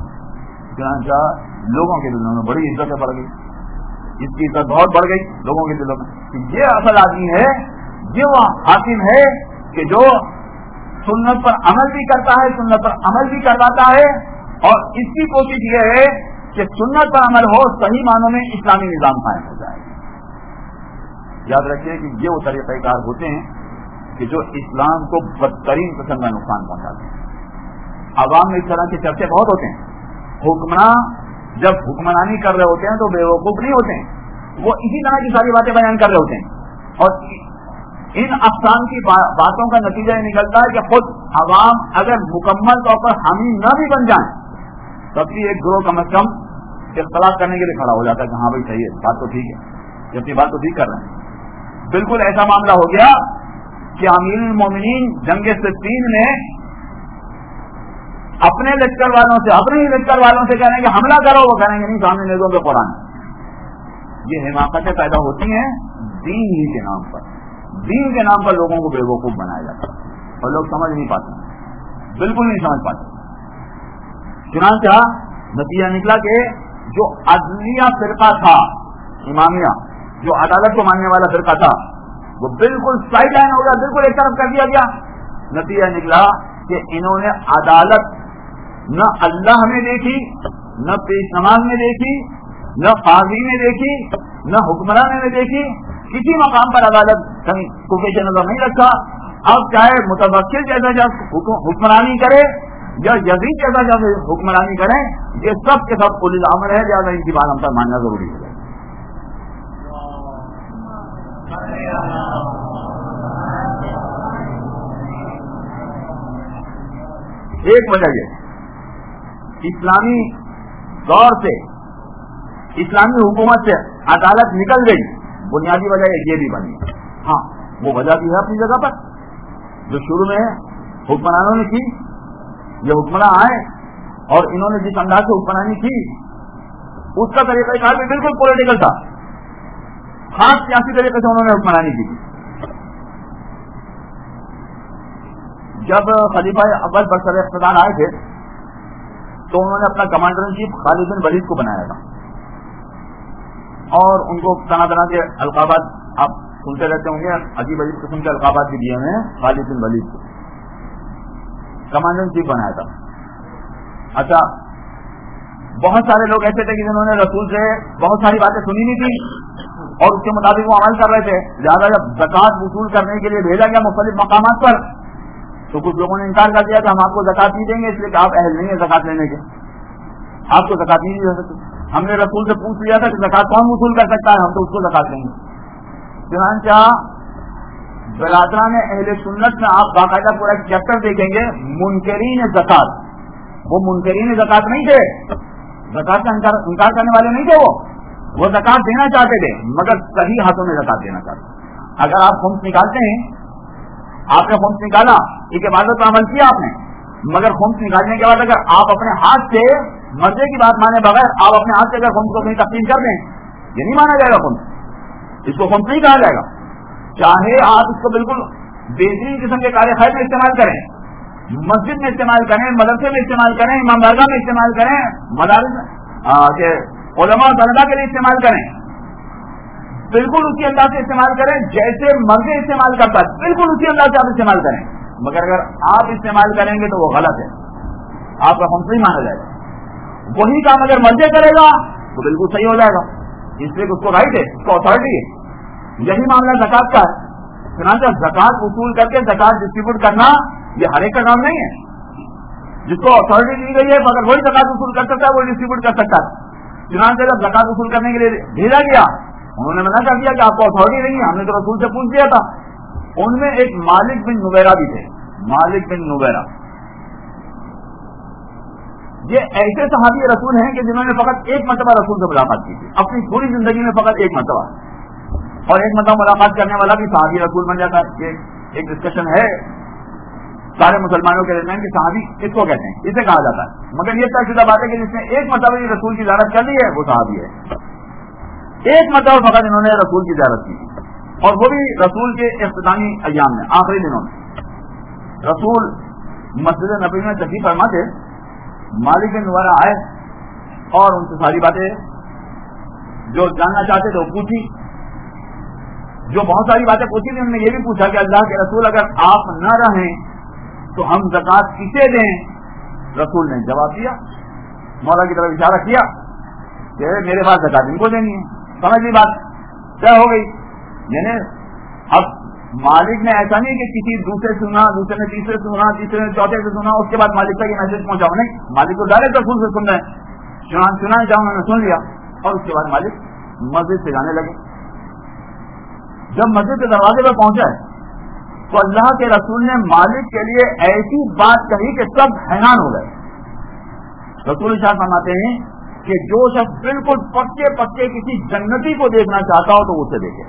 लोगों के दिलों में बड़ी इज्जत बढ़ गई, इसकी इज्जत बहुत बढ़ गई लोगों के दिलों में। ये असल आदमी है, ये वो हाकिम है कि जो सुन्नत पर अमल भी करता है, सुन्नत पर अमल भी करवाता है, और इसकी कोशिश ये है कि सुन्नत पर अमल हो, सही मानों में इस्लामी निजाम कायम हो जाए। याद रखिए कि ये वो तरीक़ेकार होते हैं कि जो इस्लाम को बदतरीन किस्म का नुकसान पहुंचाते हैं। अवाम में इस तरह के चर्चे बहुत होते हैं। हुक्मरान जब हुक्मरानी कर रहे होते हैं तो बेवकूफ नहीं होते हैं, वो इसी तरह की सारी बातें बयान कर रहे होते हैं, और इन अफ़साम की बातों का नतीजा ये निकलता है कि खुद अवाम अगर मुकम्मल तौर पर हामी न भी बन जाए तब भी एक ग्रोह कम अज कम इख्तलाफ करने के लिए खड़ा हो जाता है कि हाँ भाई सही है, बात तो ठीक है, जबकि बात तो ठीक कर रहे हैं। बिल्कुल ऐसा मामला हो गया कि अमीरुल मोमिनीन जंग सिफ़ीन में अपने लश्कर वालों से, अपने ही लश्कर वालों से कहने कि हमला करो, वो कहेंगे नहीं सामने ले दो कुरान। ये हिमाकतें पैदा होती हैं दीन ही के नाम पर, दीन के नाम पर लोगों को बेवकूफ बनाया जाता है और लोग समझ नहीं पाते, बिल्कुल नहीं समझ पाते। चुनांचा नतीजा निकला कि जो अदलिया फिरका था, इमामिया, जो अदालत को मानने वाला फिरका था, वो बिल्कुल साइड लाइन हो गया, बिल्कुल एक तरफ कर दिया गया। नतीजा निकला कि इन्होंने अदालत न अल्लाह में देखी, न पेश नमाज में देखी, न काजी में देखी, न हुक्मरान में देखी, किसी मकाम पर अदालत कहीं कुफे से नजर नहीं रखा। अब चाहे मुतवक्किल जैसा जब हुक्मरानी करे या यजीद जैसा जब हुक्मरानी करे, ये सब के सब उलिल अमर है, ज्यादा इनकी बात हम पर मानना जरूरी है। एक वजह ये इस्लामी दौर से, इस्लामी हुकूमत से अदालत निकल गई, बुनियादी वजह ये भी बनी। हाँ, वो वजह भी है अपनी जगह पर, जो शुरू में हुक्मरानों ने की, ये हुक्मरान आए और इन्होंने जिस अंदाज से हुक्मरानी की उसका तरीक़ाकार भी बिल्कुल पॉलिटिकल था, खास सियासी तरीके से उन्होंने हुक्मरानी की। जब खलीफा अव्वल बरसर इख्तिदार आए थे तो उन्होंने अपना commander in chief Khalid bin Walid को बनाया था, और उनको तरह तरह के अलकाबात आप सुनते रहते होंगे, अजीब अजीब किस्म के अलकाबात भी दिए हुए हैं। खालिद बिन वलीद को कमांडर इन चीफ बनाया था। अच्छा, बहुत सारे लोग ऐसे थे कि जिन्होंने रसूल से बहुत सारी बातें सुनी नहीं थी और उसके मुताबिक वो अमल कर रहे थे। ज्यादा जब ज़कात वसूल करने के लिए भेजा गया मुख्तलिफ मकामात पर, तो कुछ लोगों ने इनकार कर दिया कि हम आपको ज़कात नहीं देंगे, इसलिए कि आप अहल नहीं है ज़कात लेने के, आपको ज़कात नहीं दे सकते। हमने रसूल से पूछ लिया था कि ज़कात कौन वसूल कर सकता है, हम तो उसको ज़कात लेंगे। चुनांचा बरादरान अहले सुन्नत में आप बाकायदा पूरा चैप्टर देखेंगे, मुनकरीन ज़कात, वो मुनकरीन ज़कात नहीं थे, ज़कात का इनकार करने वाले नहीं थे, वो ज़कात देना चाहते थे मगर सही हाथों में ज़कात देना चाहते। अगर आप खुम्स निकालते हैं, आपने खुम्स निकाला, एक इबादत पर अमल किया आपने, मगर खुम्स निकालने के बाद अगर आप अपने हाथ से मर्जे की बात माने बगैर आप अपने हाथ से अगर खुम्स को कहीं तकसीम कर दें, ये नहीं माना जाएगा खुम्स, इसको खुम्स नहीं कहा जाएगा। चाहे आप इसको बिल्कुल बेहतरीन किस्म के कार्य खैर में इस्तेमाल करें, मस्जिद में इस्तेमाल करें, मदरसे में इस्तेमाल करें, इमाम बारगाह में इस्तेमाल करें, मदारिस के उलमा तलबा के लिए इस्तेमाल करें, बिल्कुल उसी अंदाज से इस्तेमाल करें जैसे मर्ज़ इस्तेमाल करता है, बिल्कुल उसी अंदाज से आप इस्तेमाल करें। मगर अगर आप इस्तेमाल करेंगे तो वो गलत है, आपका खुम्स नहीं माना जाएगा। वही काम अगर मर्ज़ करेगा तो बिल्कुल सही हो जाएगा, इसलिए उसको राइट है, उसको अथॉरिटी है। यही मामला ज़कात का है। चुनांचे ज़कात वसूल करके ज़कात डिस्ट्रीब्यूट करना ये हर एक का काम नहीं है। जिसको अथॉरिटी दी गई है अगर वही ज़कात वसूल कर सकता है, वही डिस्ट्रीब्यूट कर सकता है। चुनांचे जब ज़कात वसूल करने के लिए भेजा गया, उन्होंने मना कर दिया कि आपको अथॉरिटी नहीं है, हमने तो रसूल से पूछ लिया था। उनमें एक मालिक बिन नुबैरा भी थे, मालिक बिन नुबैरा, یہ ایسے صحابی رسول ہیں کہ جنہوں نے فقط ایک مرتبہ رسول سے ملاقات کی تھی اپنی پوری زندگی میں، فقط ایک مرتبہ، اور ایک مرتبہ ملاقات کرنے والا بھی صحابی رسول بن جاتا ہے. یہ ایک ڈسکشن ہے سارے مسلمانوں کے درمیان کہ صحابی کس کو کہتے ہیں، اسے کہا جاتا ہے، مگر یہ طے شدہ بات ہے کہ جس نے ایک مرتبہ رسول کی زیارت کر لی ہے وہ صحابی ہے. ایک مرتبہ فقط انہوں نے رسول کی زیارت کی، اور وہ بھی رسول کے اختتامی ایام میں، آخری دنوں میں. رسول مسجد نبوی میں تشریف فرما تھے، مالک بن نویرہ آئے اور ان سے ساری باتیں جو جاننا چاہتے تھے وہ پوچھی. جو بہت ساری باتیں پوچھی تھی، انہوں نے یہ بھی پوچھا کہ اللہ کے رسول اگر آپ نہ رہیں تو ہم زکات کسے دیں؟ رسول نے جواب دیا، مولا کی طرف اشارہ کیا کہ میرے پاس زکات ان کو دینی ہے. سمجھ لی بات، طے ہو گئی. یعنی اب مالک نے ایسا نہیں کہ کسی دوسرے سنا، دوسرے نے تیسرے سنا، تیسرے نے چوتھے سے سنا، اس کے بعد مالک تک یہ میسج پہنچاؤ، نہیں، مالک کو ڈائریکٹ رسول سے سن رہے ہیں، سنا چاہوں انہوں نے سن لیا، اور اس کے بعد مالک مسجد سے جانے لگے. جب مسجد کے دروازے پہ پہنچا تو اللہ کے رسول نے مالک کے لیے ایسی بات کہی کہ سب حیران ہو گئے. رسول ارشاد فرماتے ہیں کہ جو شخص بالکل پکے پکے کسی جنتی کو دیکھنا چاہتا ہو تو اسے دیکھے.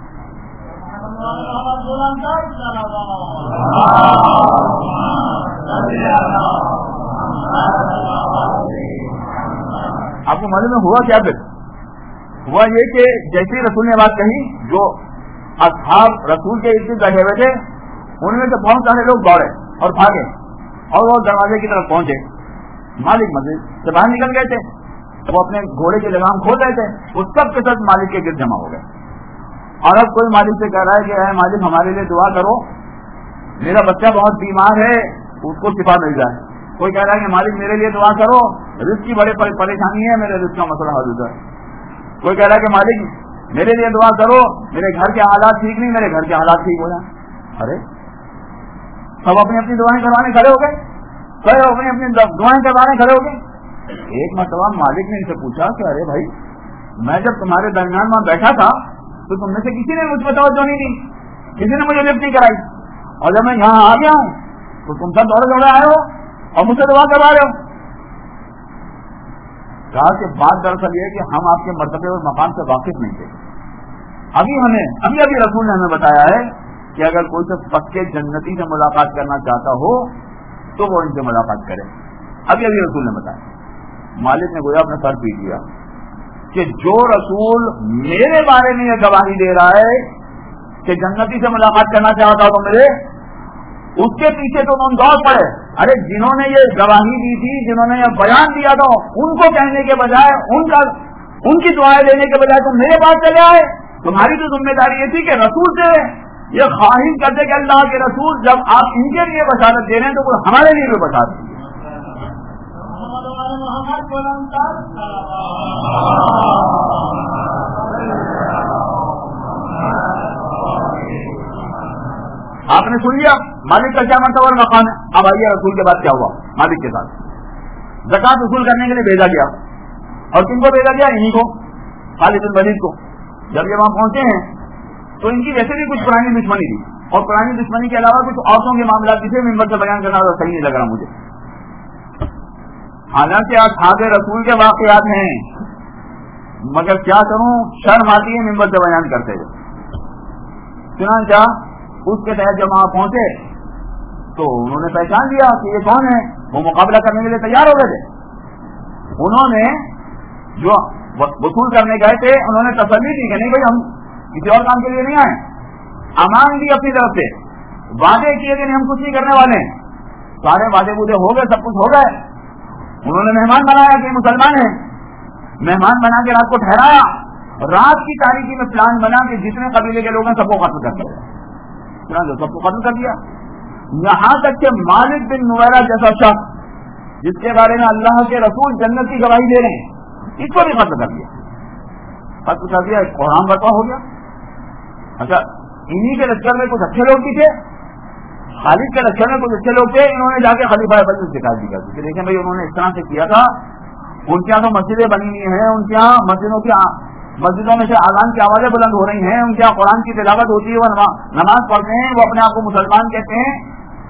آپ کو معلوم ہے ہوا کیا؟ پھر ہوا یہ کہ جیسے رسول نے بات کہی، جو اصحاب رسول کے ارد گرد بیٹھے ہوئے تھے ان میں سے بہت سارے لوگ دوڑے اور بھاگے اور وہ دروازے کی طرف پہنچے. مالک مسجد سے باہر نکل گئے تھے، وہ اپنے گھوڑے کے لگام کھول رہے تھے، وہ سب کے سب مالک کے گرد جمع ہو گئے. اور اب کوئی مالک سے کہہ رہا ہے کہ اے مالک ہمارے لیے دعا کرو، میرا بچہ بہت بیمار ہے، اس کو شفا مل جائے. کوئی کہہ رہا ہے کہ مالک میرے لیے دعا کرو، رزق کی بڑی پریشانی ہے، میرے رزق کا مسئلہ حل ہو جائے. کوئی کہہ رہا ہے کہ مالک میرے لیے دعا کرو، میرے گھر کے حالات ٹھیک نہیں، میرے گھر کے حالات ٹھیک ہو جائیں. ارے سب اپنی اپنی دعائیں کروانے کھڑے ہو گئے، سب اپنی اپنی دعائیں کروانے کھڑے ہو گئے. ایک مرتبہ مالک نے ان سے پوچھا کہ ارے بھائی، میں جب تمہارے درمیان وہاں بیٹھا تھا تو تم میں سے کسی نے مجھ پر توجہ نہیں دی، کسی نے مجھے لفٹ نہیں کرائی، اور جب میں یہاں آ گیا ہوں تو تم سب دوڑے دوڑے آئے ہو اور مجھ سے دعا کروا رہے ہو. کہا کہ بات دراصل یہ کہ ہم آپ کے مرتبے اور مقام سے واقف نہیں تھے. ابھی رسول نے ہمیں بتایا ہے کہ اگر کوئی سے پکے جنتی سے ملاقات کرنا چاہتا ہو تو وہ ان سے ملاقات کرے. ابھی رسول نے بتایا. مالک نے گویا اپنا سر پیٹ دیا کہ جو رسول میرے بارے میں یہ گواہی دے رہا ہے کہ جنتی سے ملاقات کرنا چاہتا ہو تو میرے، اس کے پیچھے تو ان دوڑ پڑے. ارے جنہوں نے یہ گواہی دی تھی، جنہوں نے یہ بیان دیا تھا، ان کو کہنے کے بجائے ان کی دعائیں لینے کے بجائے تم میرے پاس چلے آئے. تمہاری تو ذمہ داری یہ تھی کہ رسول سے یہ خواہش کرتے کہ اللہ کے رسول جب آپ ان کے لیے بشارت دے رہے ہیں تو وہ ہمارے لیے بھی بشارت دیجیے. آپ نے سن لیا مالک کا کیا مرتبہ اور مقام ہے. اب آئیے رسول کے بعد کیا ہوا. مالک کے ساتھ زکات وصول کرنے کے لیے بھیجا گیا، اور کن کو بھیجا گیا؟ انہیں کو، خالد بن ولید کو. جب یہ وہاں پہنچے ہیں تو ان کی ویسے بھی کچھ پرانی دشمنی تھی، اور پرانی دشمنی کے علاوہ کچھ عورتوں کے معاملات جسے ممبر سے بیان کرنا صحیح نہیں لگ رہا مجھے. حالانکہ اصحاب رسول کے واقعات ہیں، مگر کیا کروں، شرم آتی ہے ممبر سے بیان کرتے ہوئے. چنانچہ اس کے تحت جب وہاں پہنچے تو انہوں نے پہچان لیا کہ یہ کون ہے. وہ مقابلہ کرنے کے لیے تیار ہو گئے تھے. انہوں نے جو وصول کرنے گئے تھے انہوں نے تسلی دی کہ نہیں بھائی ہم کسی اور کام کے لیے نہیں آئے. امان دی اپنی طرف سے، وعدے کیے کہ نہیں ہم کچھ نہیں کرنے والے ہیں. سارے وعدے بودے ہو گئے، سب کچھ ہو گئے. انہوں نے مہمان بنایا کہ مسلمان ہیں، مہمان بنا کے رات کو ٹھہرایا. رات کی تاریخی میں پلان بنا کہ جتنے قبیلے کے لوگ ہیں سب کو ختم کر دیا. سب کو ختم کر دیا. یہاں تک کہ مالک بن نویرہ جیسا شخص جس کے بارے میں اللہ کے رسول جنت کی گواہی دے رہے ہیں، اس کو بھی ختم کر دیا. ختم کر دیا، قرآن برپا ہو گیا. اچھا انہی کے لشکر میں کچھ اچھے لوگ بھی تھے، خالد کے لشکر میں کچھ اچھے لوگ تھے. انہوں نے جا کے خلیفہ ابل سے شکایت بھی کر دی کہ دیکھیں بھائی انہوں نے اس طرح سے کیا تھا، ان کے یہاں تو مسجدیں بنی ہوئی ہیں، ان کے یہاں مسجدوں میں سے اذان کی آوازیں بلند ہو رہی ہیں، ان کے یہاں قرآن کی تلاوت ہوتی ہے، وہ نماز پڑھتے ہیں، وہ اپنے آپ کو مسلمان کہتے ہیں.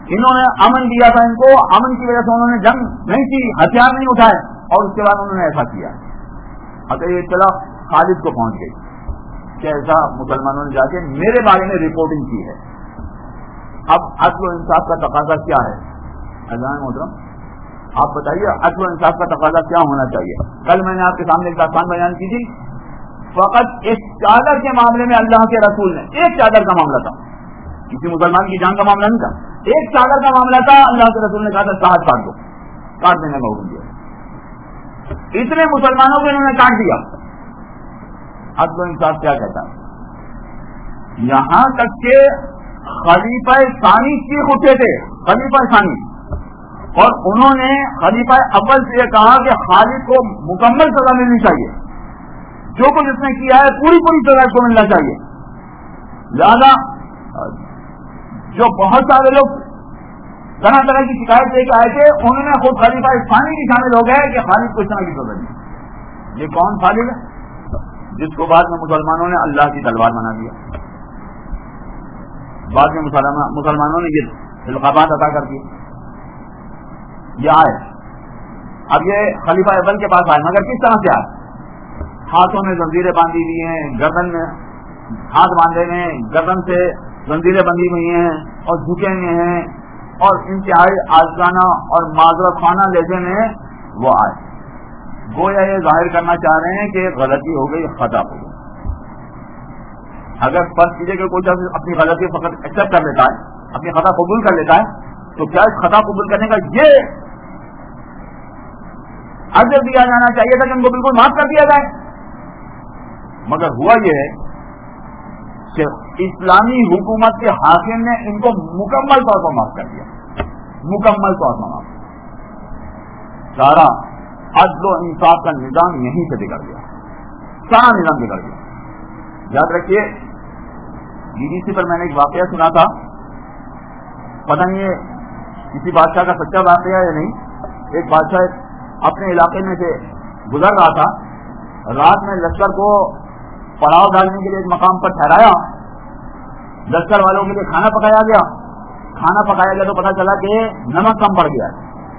انہوں نے امن دیا تھا ان کو, امن کی وجہ سے انہوں نے جنگ نہیں کی, ہتھیار نہیں اٹھائے, اور اس کے بعد انہوں نے ایسا کیا. اگر یہ اطلاع خالد کو پہنچ گئی کہ ایسا مسلمانوں نے جا کے میرے بارے میں رپورٹنگ کی ہے. اب عدل و انصاف کا تقاضا کیا ہے؟ عزیزان محترم آپ بتائیے, عدل و انصاف کا تقاضا کیا ہونا چاہیے؟ کل میں نے آپ کے سامنے ایک داستان بیان کی تھی, فقط ایک چادر کے معاملے میں اللہ کے رسول نے, ایک چادر کا معاملہ تھا, کسی مسلمان کی جان کا معاملہ نہیں تھا, ایک چادر کا معاملہ تھا, اللہ کے رسول نے کہا تھا ساتھ کاٹ دو, کاٹ دینے کا حکم دیا. اتنے مسلمانوں کو انہوں نے کاٹ دیا. عدل و انصاف کیا کہتا ہے؟ یہاں تک کہ خلیفہ ثانی چیخ اٹھے تھے, خلیفہ ثانی, اور انہوں نے خلیفہ اول سے یہ کہا کہ خالد کو مکمل سزا ملنی چاہیے, جو کچھ اس نے کیا ہے پوری پوری سزا کو ملنا چاہیے. لہذا جو بہت سارے لوگ طرح طرح کی شکایت لے کے آئے تھے, انہوں نے خود خلیفہ ثانی بھی شامل ہو گئے کہ خالد کو اس طرح کی سزا دی. یہ کون خالد ہے؟ جس کو بعد میں مسلمانوں نے اللہ کی تلوار بنا دیا, بعد میں مسلمانوں نے یہ القابات عطا کر دیے. یہ آئے, اب یہ خلیفہ اول کے پاس آئے, مگر کس طرح سے آئے؟ ہاتھوں میں زنجیریں باندھی ہوئی ہیں, گردن میں ہاتھ باندھے ہوئے ہیں, گردن سے زنجیریں بندھی ہوئی ہیں, اور جھکے ہوئے ہیں, اور انتہائی آزادانہ اور معذرت خانہ لہجے میں وہ آئے. گویا یہ ظاہر کرنا چاہ رہے ہیں کہ غلطی ہو گئی, خطا ہو گئی. اگر فرض کیجیے کہ کوئی شخص اپنی غلطی فقط ایکسپٹ کر لیتا ہے, اپنی خطا قبول کر لیتا ہے, تو کیا اس خطا قبول کرنے کا یہ اجر دیا جانا چاہیے تھا کہ ان کو بالکل معاف کر دیا جائے؟ مگر ہوا یہ ہے کہ اسلامی حکومت کے حاکم نے ان کو مکمل طور پر معاف کر دیا, مکمل طور پر معاف. سارا عدل و انصاف کا نظام یہیں سے بگڑ گیا, سارا نظام بگڑ گیا. یاد رکھیے, BBC پر میں نے ایک واقعہ سنا تھا, پتہ نہیں یہ کسی بادشاہ کا سچا واقعہ یا نہیں. ایک بادشاہ اپنے علاقے میں سے گزر رہا تھا, رات میں لشکر کو پڑاؤ ڈالنے کے لیے ایک مقام پر ٹھہرایا, لشکر والوں کے لیے کھانا پکایا گیا. کھانا پکایا گیا تو پتہ چلا کہ نمک کم پڑ گیا.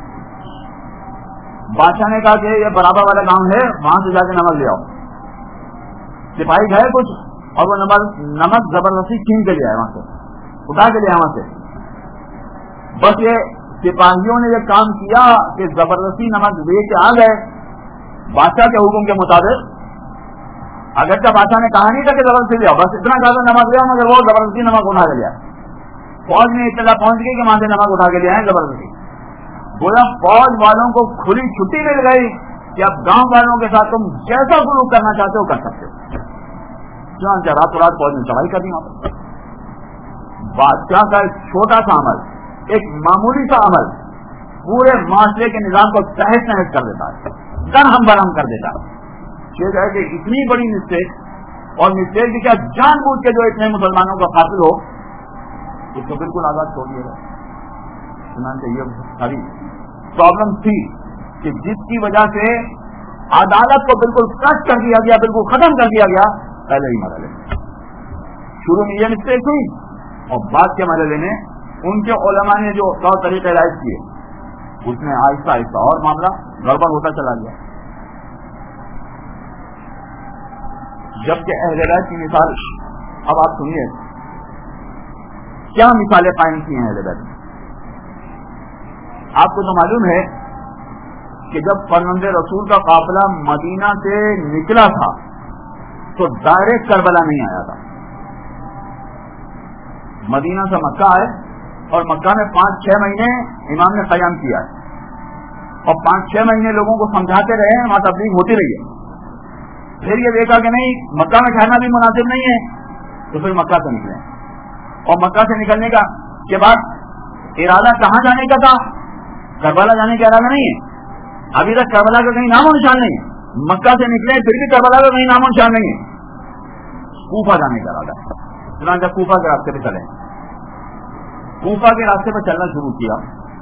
بادشاہ نے کہا کہ یہ برابر والا گاؤں ہے, وہاں سے جا کے نمک لے آؤ. سپاہی گئے کچھ, اور وہ نمک زبردستی چھین کے لے آئے, وہاں سے اٹھا کے لے آئے وہاں سے. بس یہ سپاہیوں نے یہ کام کیا کہ زبردستی نمک لے کے آ گئے بادشاہ کے حکم کے مطابق. اگرچہ بادشاہ نے کہا نہیں تھا کہ زبردستی لے آؤ, بس اتنا کہا نمک لے آؤ, مگر وہ زبردستی نمک اٹھا کے لے آئے. فوج میں اطلاع پہنچ گئی کہ وہاں سے نمک اٹھا کے لے آئے زبردستی. گویا فوج والوں کو کھلی چھٹی مل گئی کہ اب گاؤں والوں کے ساتھ تم جیسا سلوک کرنا چاہتے ہو کر سکتے ہو. چنانچہ راتوں رات فوج نے چڑھائی کر دی. بادشاہ کا ایک چھوٹا سا عمل, ایک معمولی سا عمل پورے معاشرے کے نظام کو تہس نہس کر دیتا ہے, درہم برہم کر دیتا ہے. یہ ہے کہ اتنی بڑی مسٹیک, اور مسٹیک بھی کیا جان بوجھ کے جو اتنے مسلمانوں کا قاتل ہو, اس کو بالکل آزاد چھوڑ دیا گیا. چنانچہ یہ ساری پرابلم تھی کہ جس کی وجہ سے عدالت کو بالکل کٹ کر دیا گیا, بالکل ختم کر دیا گیا پہلے ہی مرحلے میں. شروع میں یہ مسٹیک ہوئی, اور بعد کے مرحلے میں ان کے علماء نے جو طور طریقے علاج کیے, اس میں آہستہ آہستہ اور معاملہ گڑبڑ ہوتا چلا گیا. جبکہ اہل بیت کی مثال, اب آپ سنیے کیا مثالیں قائم کی ہیں اہل بیت. آپ کو تو معلوم ہے کہ جب فرزند رسول کا قافلہ مدینہ سے نکلا تھا تو ڈائریکٹ کربلا نہیں آیا تھا. مدینہ سے مکہ آئے, اور مکہ میں 5-6 مہینے امام نے قیام کیا ہے, اور 5-6 مہینے لوگوں کو سمجھاتے رہے, وہاں تبلیغ ہوتی رہی ہے. پھر یہ دیکھا کہ نہیں, مکہ میں ٹھہرنا بھی مناسب نہیں ہے, تو پھر مکہ سے نکلے. اور مکہ سے نکلنے کے بعد ارادہ کہاں جانے کا تھا؟ کربلا جانے کا ارادہ نہیں ہے. ابھی تک کربلا کا کہیں نام و نشان نہیں ہے. مکہ سے نکلے پھر بھی کربلا کا کہیں نام و نشان نہیں ہے. کوفہ جانے کا ارادہ ہے. چنانچہ کوفہ کے راستے پہ چلے. کوفہ کے راستے پہ چلنا شروع کیا.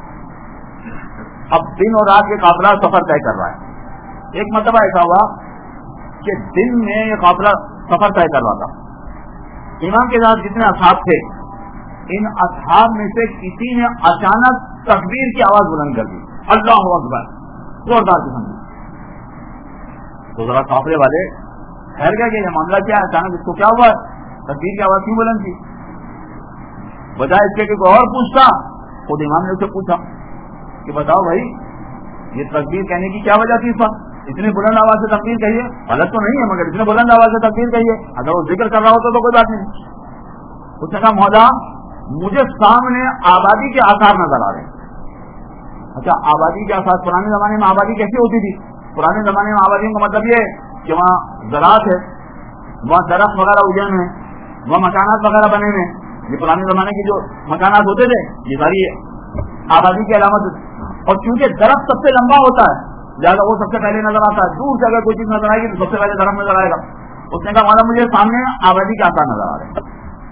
اب دن اور رات کے قافلہ سفر طے کر رہا ہے. ایک مرتبہ ایسا ہوا کہ دن میں یہ قافلہ سفر طے کر رہا تھا. امام کے ساتھ جتنے اصحاب تھے ان اصحاب میں سے کسی نے اچانک تکبیر کی آواز بلند کر دی، اللہ اکبر، زوردار قسم کی. تو ذرا قافلے والے ٹھہر گئے کہ یہ معاملہ کیا ہے، اچانک اس کو کیا ہوا، تکبیر کی آواز کیوں بلند کی. بجائے اس کے کہ کوئی اور پوچھتا، خود امام نے اسے پوچھا کہ بتاؤ بھائی یہ تکبیر کہنے کی کیا وجہ تھی، اس وقت اتنی بلند آواز سے تکبیر کہیے، غلط تو نہیں ہے مگر اتنی بلند آواز سے تکبیر کہیے، اگر وہ ذکر کر رہا ہوتا تو کوئی بات نہیں. اس نے کہا مولا مجھے سامنے آبادی کے آثار نظر آ رہے ہیں. اچھا آبادی کے آثار، پرانے زمانے میں آبادی کیسی ہوتی تھی؟ پرانے زمانے میں آبادیوں کا مطلب یہ کہ وہاں زراعت ہے، وہاں درخت وغیرہ اگے ہوئے ہیں، وہاں مکانات وغیرہ بنے ہوئے ہیں. یہ پرانے زمانے کے جو مکانات ہوتے تھے یہ ساری آبادی کی علامت. اور چونکہ درخت سب سے لمبا ہوتا ہے لہٰذا وہ سب سے پہلے نظر آتا ہے، دور سے اگر کوئی چیز نظر آئے گی تو سب سے پہلے درخت نظر آئے گا. اس نے کہا مولا مجھے سامنے آبادی کے آثار نظر آ رہے ہیں.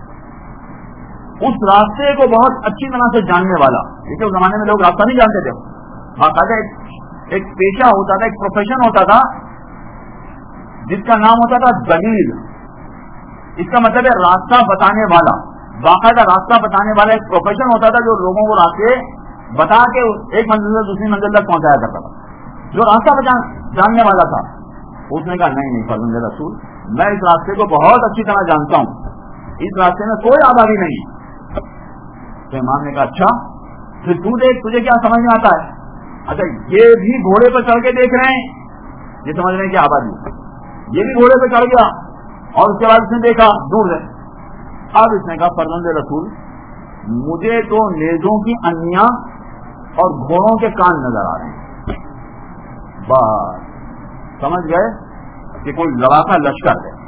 اس راستے کو بہت اچھی طرح سے جاننے والا، دیکھیے اس زمانے میں لوگ راستہ نہیں جانتے تھے، باقاعدہ ایک پیشہ ہوتا تھا، ایک پروفیشن ہوتا تھا جس کا نام ہوتا تھا دلیل. اس کا مطلب ہے راستہ بتانے والا. باقاعدہ راستہ بتانے والا ایک پروفیشن ہوتا تھا جو لوگوں کو راستے بتا کے ایک منزل سے دوسری منزل تک پہنچایا کرتا تھا، جو راستہ جاننے والا تھا. اس نے کہا نہیں فرزند رسول، میں اس راستے کو بہت اچھی طرح جانتا ہوں، اس راستے میں کوئی آبادی نہیں. تو امام نے کہا اچھا پھر تو دیکھ تجھے کیا سمجھ میں آتا ہے. اچھا یہ بھی گھوڑے پہ چڑھ کے دیکھ رہے ہیں، یہ سمجھ رہے ہیں کہ آبادی. یہ بھی گھوڑے پہ چڑھ گیا اور اس کے بعد اس نے دیکھا دور ہے. اب اس نے کہا فرزند رسول مجھے تو نیزوں کی انیاں اور گھوڑوں کے کان نظر آ رہے ہیں. بس سمجھ گئے کہ کوئی لڑاکا لشکر ہے،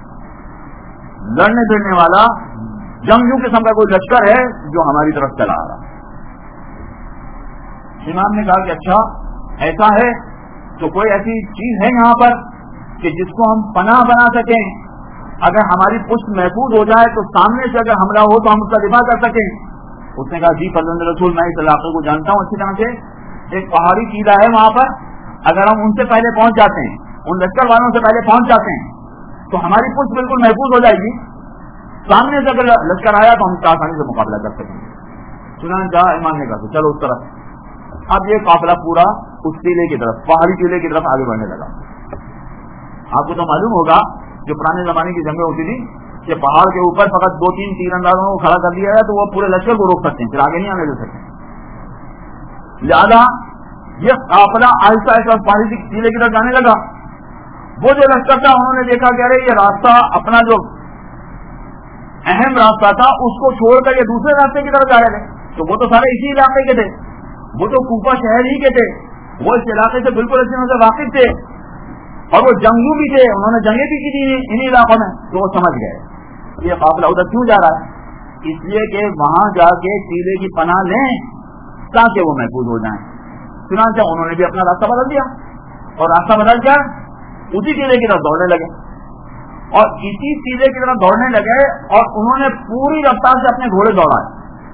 لڑنے پھرنے والا جنگجو قسم کا کوئی لشکر ہے جو ہماری طرف چلا آ رہا. امام نے کہا کہ اچھا ایسا ہے تو کوئی ایسی چیز ہے یہاں پر کہ جس کو ہم پناہ بنا سکیں، اگر ہماری پشت محفوظ ہو جائے تو سامنے سے اگر حملہ ہو تو ہم اس کا دفاع کر سکیں. اس نے کہا جی فرزند رسول میں اس علاقے کو جانتا ہوں اچھی طرح سے، ایک پہاڑی قلعہ ہے وہاں پر، اگر ہم ان سے پہلے پہنچ جاتے ہیں، ان لشکر والوں سے پہلے پہنچ جاتے ہیں تو ہماری پشت بالکل محفوظ ہو جائے گی، سامنے سے اگر لشکر آیا تو ہم آسانی سے مقابلہ کر سکیں گے. چنانچہ امام نے کہا چلو اس طرف. اب یہ قافلہ پورا اس قلعے کی طرف، پہاڑی قلعے کی طرف آگے بڑھنے لگا. آپ کو تو معلوم ہوگا جو پرانے زمانے کی جنگیں ہوتی تھی کہ پہاڑ کے اوپر فقط 2-3 تیر اندازوں کو کھڑا کر دیا جائے تو وہ پورے لشکر کو روک سکتے ہیں، پھر آگے نہیں آنے دے سکتے. لہذا یہ قافلہ آہستہ آہستہ پہاڑی قلعے کی طرف جانے لگا. وہ جو لشکر تھا انہوں نے دیکھا کہ ارے یہ راستہ اپنا جو اہم راستہ تھا اس کو چھوڑ کر یہ دوسرے راستے کی طرف جا رہے تھے. تو وہ تو سارے اسی علاقے کے تھے، وہ تو کوفہ شہر ہی کے تھے، وہ اس علاقے سے بالکل اچھی طرح سے واقف تھے اور وہ جنگجو بھی تھے، انہوں نے جنگیں بھی کی تھی انہی علاقوں میں. تو وہ سمجھ گئے یہ قافلہ ادھر کیوں جا رہا ہے، اس لیے کہ وہاں جا کے قلعے کی پناہ لیں تاکہ وہ محفوظ ہو جائیں. چنانچہ انہوں نے بھی اپنا راستہ بدل دیا اور راستہ بدل کر اسی قلعے کی طرف دوڑنے لگے اور اسی قلعے کی طرف دوڑنے لگے اور انہوں نے پوری رفتار سے اپنے گھوڑے دوڑائے.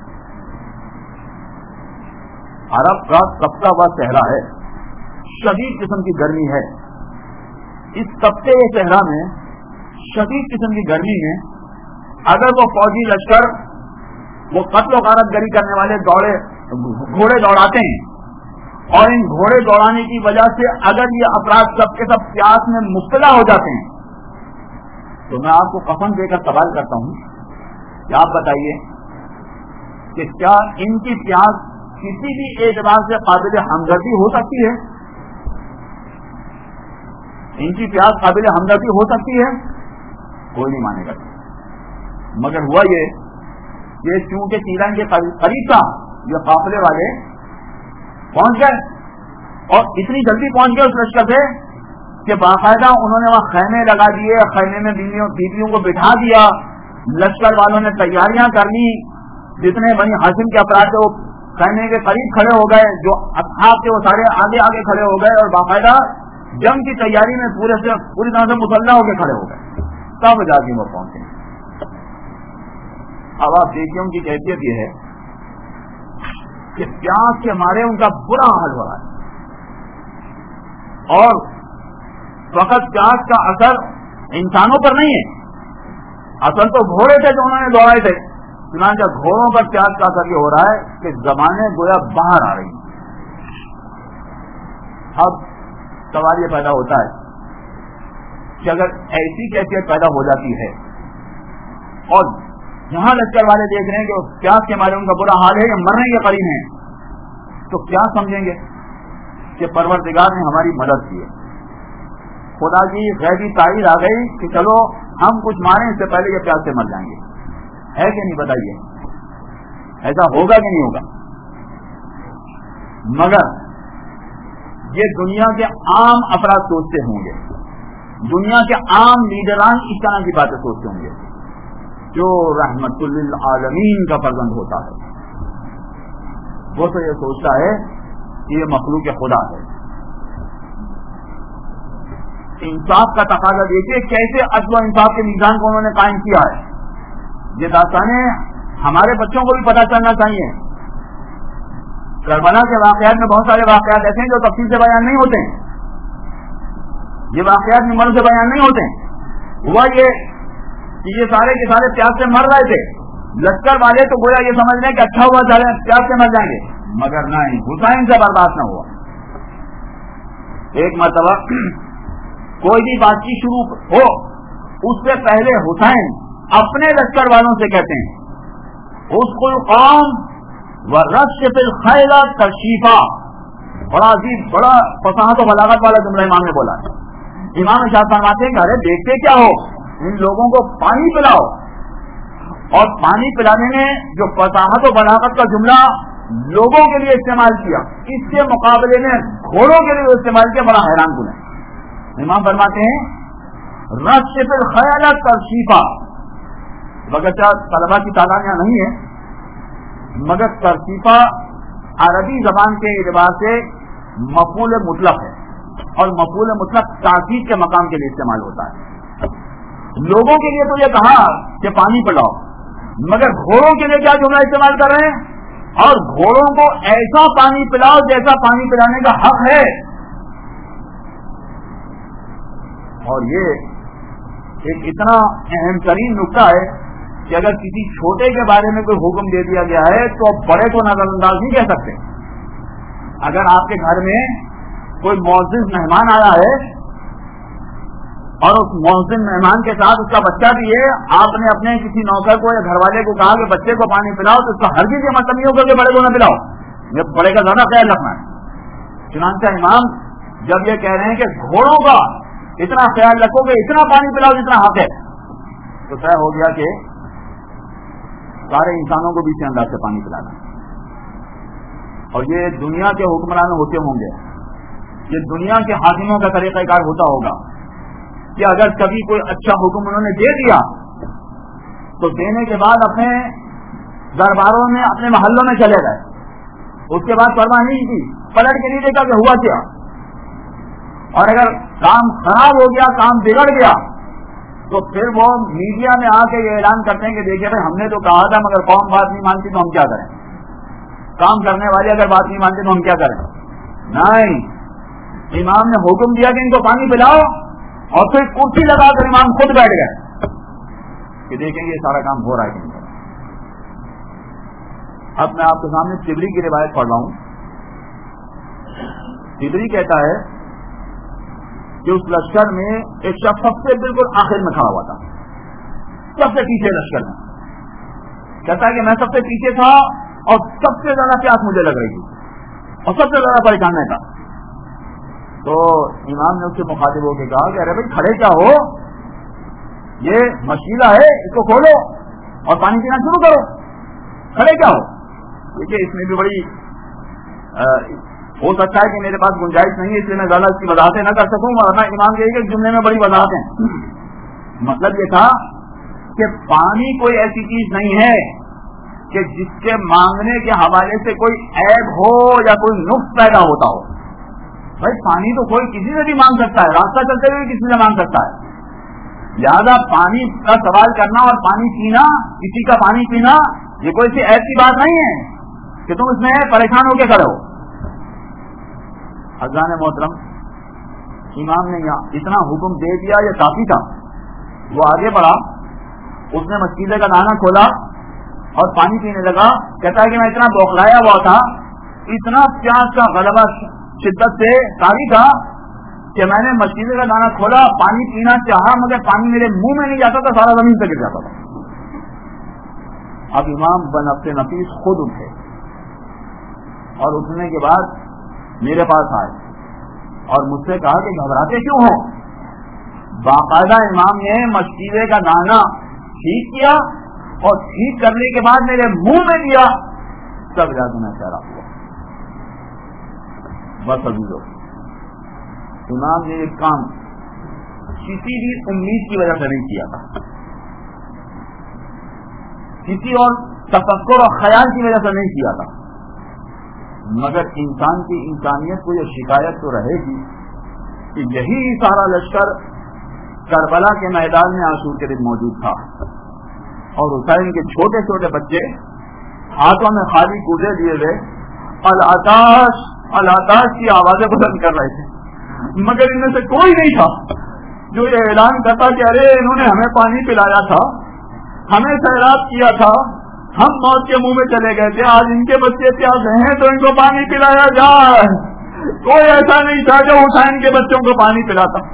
عرب کا تپتا ہوا صحرا ہے، شدید قسم کی گرمی ہے. اس تپتے ہوئے صحرا میں شدید قسم کی گرمی میں اگر وہ فوجی لشکر وہ قتل و غارت گری کرنے والے گھوڑے دوڑاتے ہیں اور ان گھوڑے دوڑانے کی وجہ سے اگر یہ افراد سب کے سب پیاس میں مبتلا ہو جاتے ہیں تو میں آپ کو قسم دے کر سوال کرتا ہوں کہ آپ بتائیے کہ کیا ان کی پیاس کسی بھی اعتبار سے قابل ہمدردی ہو سکتی ہے؟ ان کی پیاس قابل ہمدردی ہو سکتی ہے؟ کوئی نہیں مانے گا. مگر ہوا یہ چونکہ تیران کے قریب تھا یہ قافلے والے پہنچ گئے اور اتنی جلدی پہنچ گئے اس لشکر سے کہ باقاعدہ انہوں نے وہاں خیمے لگا دیے، خیمے میں بیویوں کو بٹھا دیا، لشکر والوں نے تیاریاں کر لی، جتنے بنی ہاشم کے افراد تھے وہ خیمے کے قریب کھڑے ہو گئے، جو اصحاب تھے وہ سارے آگے آگے کھڑے ہو گئے اور باقاعدہ جنگ کی تیاری میں پوری طرح سے مسلح ہو کے کھڑے ہو گئے. تب جا کے وہ پہنچے. اب آپ دیکھیے ان کی کیفیت یہ ہے کہ پیاس کے مارے ان کا برا حال ہو رہا ہے اور فقط پیاس کا اثر انسانوں پر نہیں ہے، اصل تو گھوڑے تھے جو انہوں نے دوڑائے تھے चुनांचा घोड़ों पर प्यास का असर ये हो रहा है कि जबानें गोया बाहर आ रही हैं। अब सवाल ये पैदा होता है कि अगर ऐसी कैफियत पैदा हो जाती है और जहां लश्कर वाले देख रहे हैं कि प्यास के मारे उनका बुरा हाल है या मरने के करीब हैं, तो क्या समझेंगे कि परवरदिगार ने हमारी मदद की है, खुदा की गैबी तारीफ आ गई कि चलो हम कुछ मारें इससे पहले ये प्यास से मर जाएंगे। है कि नहीं बताइए, ऐसा होगा कि नहीं होगा? मगर ये दुनिया के आम अफराद सोचते होंगे, दुनिया के आम लीडरान इस तरह की बातें सोचते होंगे। जो रहमतुल लिल आलमीन का फर्जंद होता है वो तो ये सोचता है कि ये मखलूक खुदा है। इंसाफ का तकाजा देखिए कैसे अदल और इंसाफ के मीज़ान को उन्होंने कायम किया है। ये दास्तानें हमारे बच्चों को भी पता चलना चाहिए। करबला के वाकयात में बहुत सारे वाकयात ऐसे हैं जो तफसील से बयान नहीं होते हैं, ये वाकयात निम्न से बयान नहीं होते हैं। हुआ ये कि ये सारे के सारे प्यास से मर रहे थे, लश्कर वाले तो गोया ये समझ रहे कि अच्छा हुआ सारे प्यास से मर जाएंगे, मगर नहीं, हुसैन से बर्दाश्त न हुआ। एक मरतबा कोई भी बातचीत शुरू हो उससे पहले हुसैन अपने लश्कर वालों से कहते हैं उसकुल कौम व रश्फिल खैला तशरीफा। बड़ा अजीब, बड़ा फसाहत और बलागत वाला जुमला इमाम ने बोला। इमाम शाह फरमाते हैं अरे देखते क्या हो, इन लोगों को पानी पिलाओ। और पानी पिलाने में जो फसाहत और बलागत का जुमला लोगों के लिए इस्तेमाल किया, इसके मुकाबले में घोड़ों के लिए इस्तेमाल किया, बड़ा हैरान कुन है। इमाम फरमाते हैं रश्फिल खैला तशरीफा। बगैचा तलबा की तादाद यहाँ नहीं है, मगर तरसीफा अरबी जबान के एतबार से मफूल मुतलक है और मफूल मुतलक ताकीद के मकाम के लिए इस्तेमाल होता है। लोगों के लिए तो ये कहा कि पानी पिलाओ, मगर घोड़ों के लिए क्या जुमला इस्तेमाल कर रहे हैं, और घोड़ों को ऐसा पानी पिलाओ जैसा पानी पिलाने का हक है। और ये एक इतना अहम तरीन नुक्ता है कि अगर किसी छोटे के बारे में कोई हुक्म दे दिया गया है तो बड़े को नजरअंदाज नहीं कह सकते। अगर आपके घर में कोई मुअज्जिज़ मेहमान आया है और उस मुअज्जिज़ मेहमान के साथ उसका बच्चा भी है, आपने अपने किसी नौकर को या घर वाले को कहा कि बच्चे को पानी पिलाओ, तो इसका हरगिज़ ये मतलब नहीं होगा कि बड़े को न पिलाओ, ये बड़े का ज्यादा ख्याल रखना है। चुनांचा इमाम जब ये कह रहे हैं कि घोड़ों का इतना ख्याल रखोगे, इतना पानी पिलाओ जितना हक है, तो तय हो गया कि सारे इंसानों को भी इसी अंदाज से पानी पिलाना। और ये दुनिया के हुक्मरान होते होंगे, ये दुनिया के हाकिमों का तरीक़ाकार होता होगा कि अगर कभी कोई अच्छा हुक्म उन्होंने दे दिया तो देने के बाद अपने दरबारों में, अपने महल्लों में चले गए, उसके बाद परवाह नहीं की, पलट के नहीं देखा कि हुआ क्या। और अगर काम खराब हो गया, काम बिगड़ गया, तो फिर वो मीडिया में आके ये ऐलान करते हैं कि देखिए भाई हमने तो कहा था मगर कौम बात नहीं मानती तो हम क्या करें, काम करने वाले अगर बात नहीं मानते तो हम क्या करें। नहीं, इमाम ने हुक्म दिया कि इनको पानी पिलाओ, और फिर कुर्सी लगाकर इमाम खुद बैठ गए कि देखेंगे सारा काम हो रहा है कि नहीं। अब मैं आपके सामने तिबरी की रिवायत पढ़ रहा हूं। तिबरी कहता है कि उस लश्कर में एक शख्स सबसे बिल्कुल आखिर में खड़ा हुआ था, सबसे पीछे लश्कर में। कहता है कि मैं सबसे पीछे था और सबसे ज्यादा प्यास मुझे लग रही थी और सबसे ज्यादा परेशान था। तो इमाम ने उससे मुखातिब होकर कहा कि अरे भाई खड़े क्या हो, ये मशीला है, इसको खोलो और पानी पीना शुरू करो, खड़े क्या हो। देखिए इसमें भी बड़ी हो सकता है कि मेरे पास गुंजाइश नहीं है इसलिए मैं ज्यादा इसकी वजाहतें न कर सकूं, वरना इमाम के एक जुमले में बड़ी वजाहतें। मतलब ये था कि पानी कोई ऐसी चीज नहीं है कि जिसके मांगने के हवाले से कोई ऐब हो या कोई नुक्स पैदा होता हो। भाई पानी तो कोई किसी से भी मांग सकता है, रास्ता चलते हुए किसी से मांग सकता है। लिहाजा पानी का सवाल करना और पानी पीना, किसी का पानी पीना, ये कोई सी ऐसी बात नहीं है कि तुम इसमें परेशान होकर खड़े हो। अज़ान मोहतरम, इमाम ने यहाँ इतना हुक्म दे दिया, ये काफी था। वो आगे बढ़ा, उसने मस्कीले का दाना खोला اور پانی پینے لگا. کہتا ہے کہ میں اتنا بوکھلایا ہوا تھا, اتنا پیاس کا غلبہ شدت سے طاری تھا کہ میں نے مشکیزے کا دانا کھولا, پانی پینا چاہا مگر پانی میرے منہ میں نہیں جاتا تھا, سارا زمین پہ گر جاتا تھا. اب امام بنفس نفیس خود اٹھے اور اٹھنے کے بعد میرے پاس آئے اور مجھ سے کہا کہ گھبراتے کیوں ہو. باقاعدہ امام نے مشکیزے کا دانا ٹھیک کیا اور ٹھیک کرنے کے بعد میرے منہ میں دیا, تب جا کے میں ٹھہرا ہوا. بس ابھی لوگ امام نے ایک کام کسی بھی امید کی وجہ سے نہیں کیا تھا, کسی اور تفکر اور خیال کی وجہ سے نہیں کیا تھا, مگر انسان کی انسانیت کو یہ شکایت تو رہے گی کہ یہی سارا لشکر کربلا کے میدان میں عاشور کے دن موجود تھا اور حسین کے چھوٹے چھوٹے بچے ہاتھوں میں خالی کوزے لیے ہوئے العطاش العطاش کی آوازیں بلند کر رہے تھے, مگر ان میں سے کوئی نہیں تھا جو یہ اعلان کرتا کہ ارے انہوں نے ہمیں پانی پلایا تھا, ہمیں سیراب کیا تھا, ہم موت کے منہ میں چلے گئے تھے, آج ان کے بچے پیاسے ہیں تو ان کو پانی پلایا جائے. کوئی ایسا نہیں تھا جو حسین کے بچوں کو پانی پلاتا.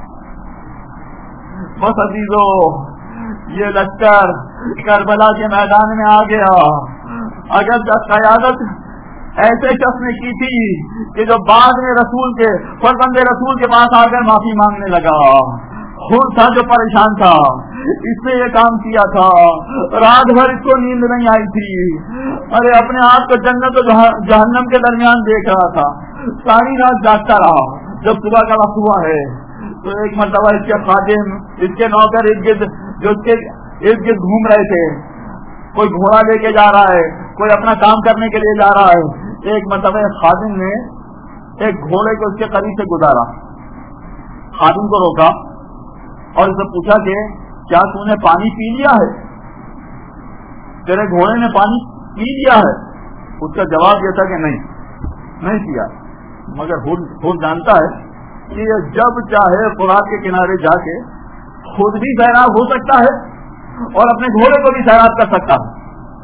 بس عزیزو یہ لشکر کربلا کے میدان میں آ گیا. اگر قیادت ایسے شخص نے کی تھی کہ جو بعد میں رسول کے فرزند رسول کے پاس آ کر معافی مانگنے لگا, خود تھا جو پریشان تھا, اس نے یہ کام کیا تھا, رات بھر اس کو نیند نہیں آئی تھی, ارے اپنے آپ کو جنت و جہنم کے درمیان دیکھ رہا تھا, ساری رات جاگتا رہا. جب صبح کا وقت ہوا ہے تو ایک مرتبہ اس کے خادم, اس کے نوکر ارد گرد جو اس کے ارد گرد گھوم رہے تھے, کوئی گھوڑا لے کے جا رہا ہے, کوئی اپنا کام کرنے کے لیے جا رہا ہے. ایک مرتبہ خادم نے ایک گھوڑے کو اس کے قریب سے گزارا, خادم کو روکا اور اسے پوچھا کہ کیا تو نے پانی پی لیا ہے, تیرے گھوڑے نے پانی پی لیا ہے؟ اس کا جواب یہ تھا کہ نہیں پیا, مگر خود جانتا ہے کہ یہ جب چاہے فرات کے کنارے جا کے خود بھی سیراب ہو سکتا ہے اور اپنے گھوڑے کو بھی سیراب کر سکتا ہے.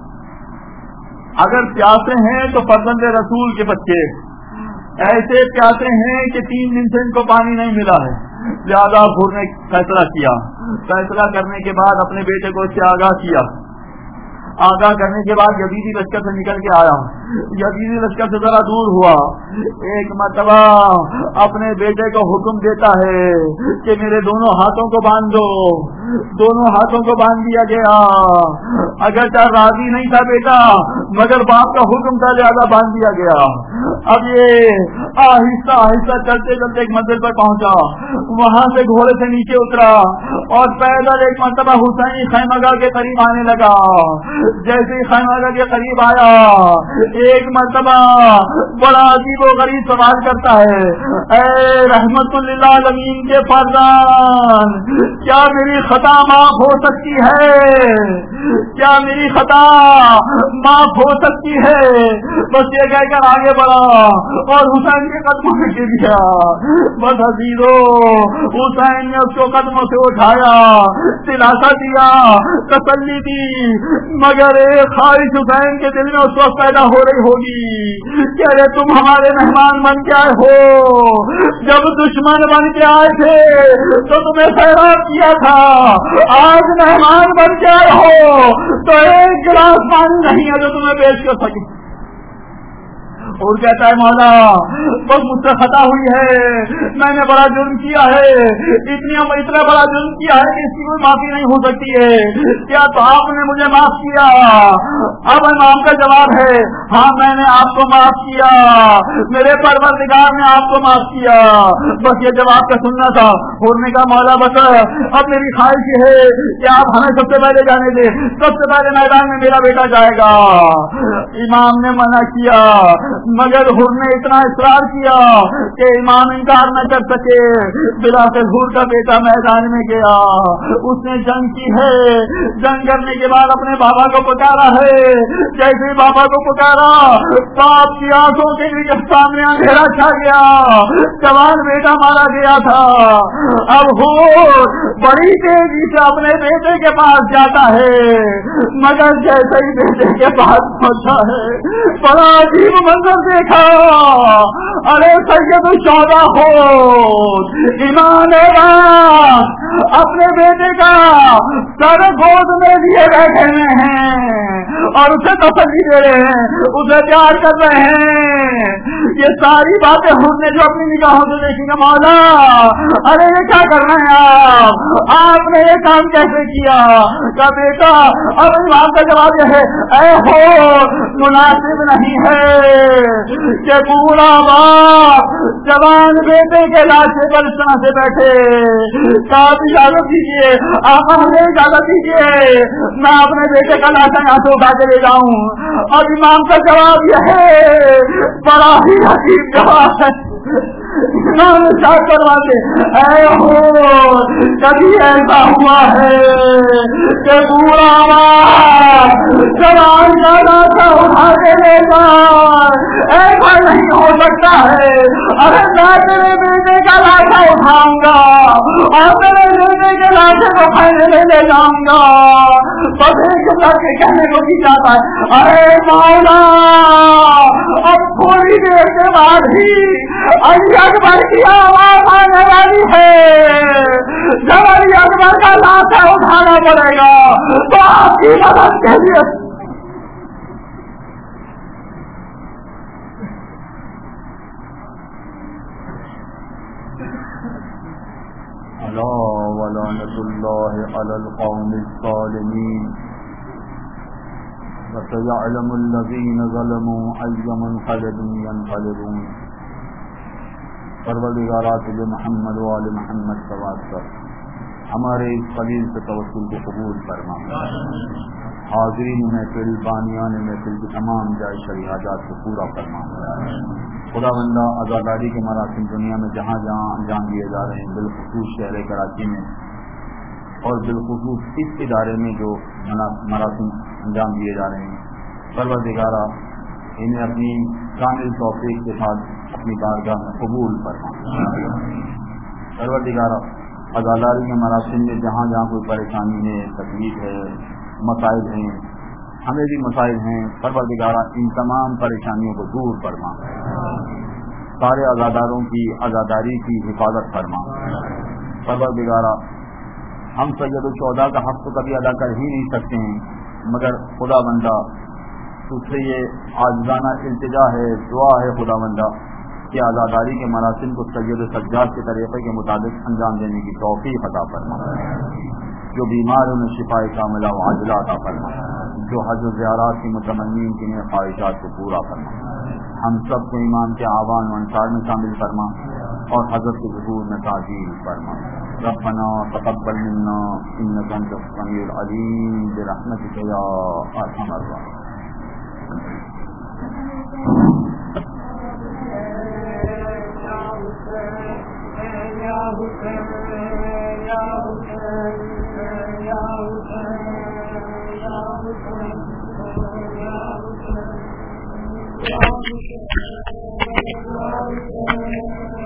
اگر پیاسے ہیں تو فرزند رسول کے بچے ایسے پیاسے ہیں کہ 3 دن سے ان کو پانی نہیں ملا ہے, لہذا بھور نے فیصلہ کیا. فیصلہ کرنے کے بعد اپنے بیٹے کو اس سے آگاہ کیا. آگاہ کرنے کے بعد یزیدی لشکر سے نکل کے آیا, یزیدی لشکر سے ذرا دور ہوا. ایک مرتبہ اپنے بیٹے کو حکم دیتا ہے کہ میرے دونوں ہاتھوں کو باندھ دو. دونوں ہاتھوں کو باندھ دیا گیا. اگرچہ راضی نہیں تھا بیٹا, مگر باپ کا حکم تھا, لہذا باندھ دیا گیا. اب یہ آہستہ آہستہ چلتے چلتے ایک منزل پر پہنچا, وہاں سے گھوڑے سے نیچے اترا اور پیدل ایک مرتبہ حسین خیمگاہ کے قریب آنے لگا. جیسے ہی خیمگاہ کے قریب آیا, ایک مرتبہ بڑا عجیب و غریب سوال کرتا ہے, اے رحمت للعالمین کے فرزان, کیا میری خطا معاف ہو سکتی ہے؟ کیا میری خطا معاف ہو سکتی ہے؟ بس یہ کہہ کر آگے بڑھا اور حسین کے قدموں میں گر گیا. بس عزیزو حسین نے اس کو قدموں سے اٹھایا, دلاسا دیا, تسلی دی, مگر ایک خواہش حسین کے دل میں اس وقت پیدا ہو رہی ہوگی کہ ارے تم ہمارے مہمان بن کے آئے ہو, جب دشمن بن کے آئے تھے تو تمہیں سیراب کیا تھا, آج مہمان بن کے آئے ہو تو ایک گلاس پانی نہیں ہے جو تمہیں پیش کر سکے. اور کہتا ہے مولا بس مجھ سے خطا ہوئی ہے, میں نے بڑا جرم کیا ہے, اتنا بڑا جرم کیا ہے کہ اس کی کوئی معافی نہیں ہو سکتی ہے, کیا تو آپ نے مجھے معاف کیا؟ اب امام کا جواب ہے, ہاں میں نے آپ کو معاف کیا, میرے پروردگار نے آپ کو معاف کیا. بس یہ جواب کا سننا تھا. ہونے کا مولا بس اب میری خواہش یہ ہے کہ آپ ہمیں سب سے پہلے جانے دیں, سب سے پہلے میدان میں میرا بیٹا جائے گا. امام نے منع کیا, مگر حر نے اتنا اصرار کیا کہ امام انکار نہ کر سکے. بلال حر کا بیٹا میدان میں گیا, اس نے جنگ کی ہے. جنگ کرنے کے بعد اپنے بابا کو پکارا ہے. جیسے بابا کو پکارا, باپ کی آنکھوں کے سامنے اندھیرا چھا گیا. جوان بیٹا مارا گیا تھا. اب حر بڑی تیزی سے اپنے بیٹے کے پاس جاتا ہے, مگر جیسے ہی بیٹے کے پاس پہنچا ہے, بڑا عجیب منظر دیکھا. ارے سید الشہداء خود ایمان اپنے بیٹے کا سر گود میں لیے بیٹھے ہیں اور اسے تسلی دے رہے ہیں, اسے پیار کر رہے ہیں. یہ ساری باتیں ہم نے جو اپنی نگاہوں سے دیکھی نا مولا, ارے یہ کیا کر رہے ہیں آپ نے یہ کام کیسے کیا؟ کہ بیٹا اب امام کا جواب یہ ہے, اے ہو مناسب نہیں ہے کہ بوڑھا باپ جوان بیٹے کے لاشے پر اس طرح سے بیٹھے. آپ اجازت دیجیے, آپ ہمیں اجازت دیجیے, میں اپنے بیٹے کا لاشا یہاں سے اٹھا کے لے جاؤں. اور امام کا جواب یہ ہے, بڑا ہی عجیب جواب ہے. کرواتے اے ہو کبھی ایسا ہوا ہے کہ بوڑھا جوان کا لاشا اٹھا کے لے جائے؟ ایسا نہیں ہو سکتا ہے. ارے میں تیرے بیٹے کا لاشا اٹھاؤں گا اور میرے بیٹے کے لاشے کو کھانے میں لے جاؤں گا. بس ایک کر کے کہنے کو بھی جاتا ہے, ارے مولا اب تھوڑی دیر کے بعد ہی علی اکبر کی آواز آنے والی ہے. جب علی اکبر کا لاشا اٹھانا پڑے گا تو آپ کی مدد کے لیے ولعنة الله على القوم الظالمين وسيعلم الذين ظلموا أي منقلب ينقلبون. پروردگارات محمد و آل محمد صلوات کر ہمارے اس قلیل سے توسل کو قبول فرما. حاضرین محفل بانیان محفل کی تمام جائز شرعی حاجات کو پورا فرما. خدا بندہ آزاداری کے مراسم دنیا میں جہاں جہاں انجام دیے جا رہے ہیں, بالخصوص شہر کراچی میں اور بالخصوص اس ادارے میں جو مراسم انجام دیے جا رہے ہیں, پروردگارہ انہیں اپنی کامل توفیق کے ساتھ اپنی بارگاہ میں قبول فرما. پروردگارہ آزاداری کے مراسم میں جہاں جہاں کوئی پریشانی ہے, تکلیف ہے, مسائل ہیں, ہمیں بھی مسائل ہیں, پروردگارہ ان تمام پریشانیوں کو دور فرما. سارے آزاداروں کی آزاداری کی حفاظت فرما. پروردگارہ ہم سید الشہداء کا حق تو کبھی ادا کر ہی نہیں سکتے ہیں, مگر خدا بندہ تجھ سے یہ عاجزانہ التجا ہے, دعا ہے خدا بندہ کہ آزاداری کے مراسم کو سید سجاد کے طریقے کے مطابق انجام دینے کی توفیق عطا فرما. جو بیمار انہیں شفاء کاملہ و عاجلہ عطا فرما. جو حج و زیارات کی متمنین کی نیک خواہشات کو پورا فرما. ہم سب کو ایمان کے آوان و انصار میں شامل فرما اور حضرت کے ظہور میں تعظیم فرما. ربنا تقبل منا انک انت السمیع العلیم برحمتک یا ارحم الراحمین. یا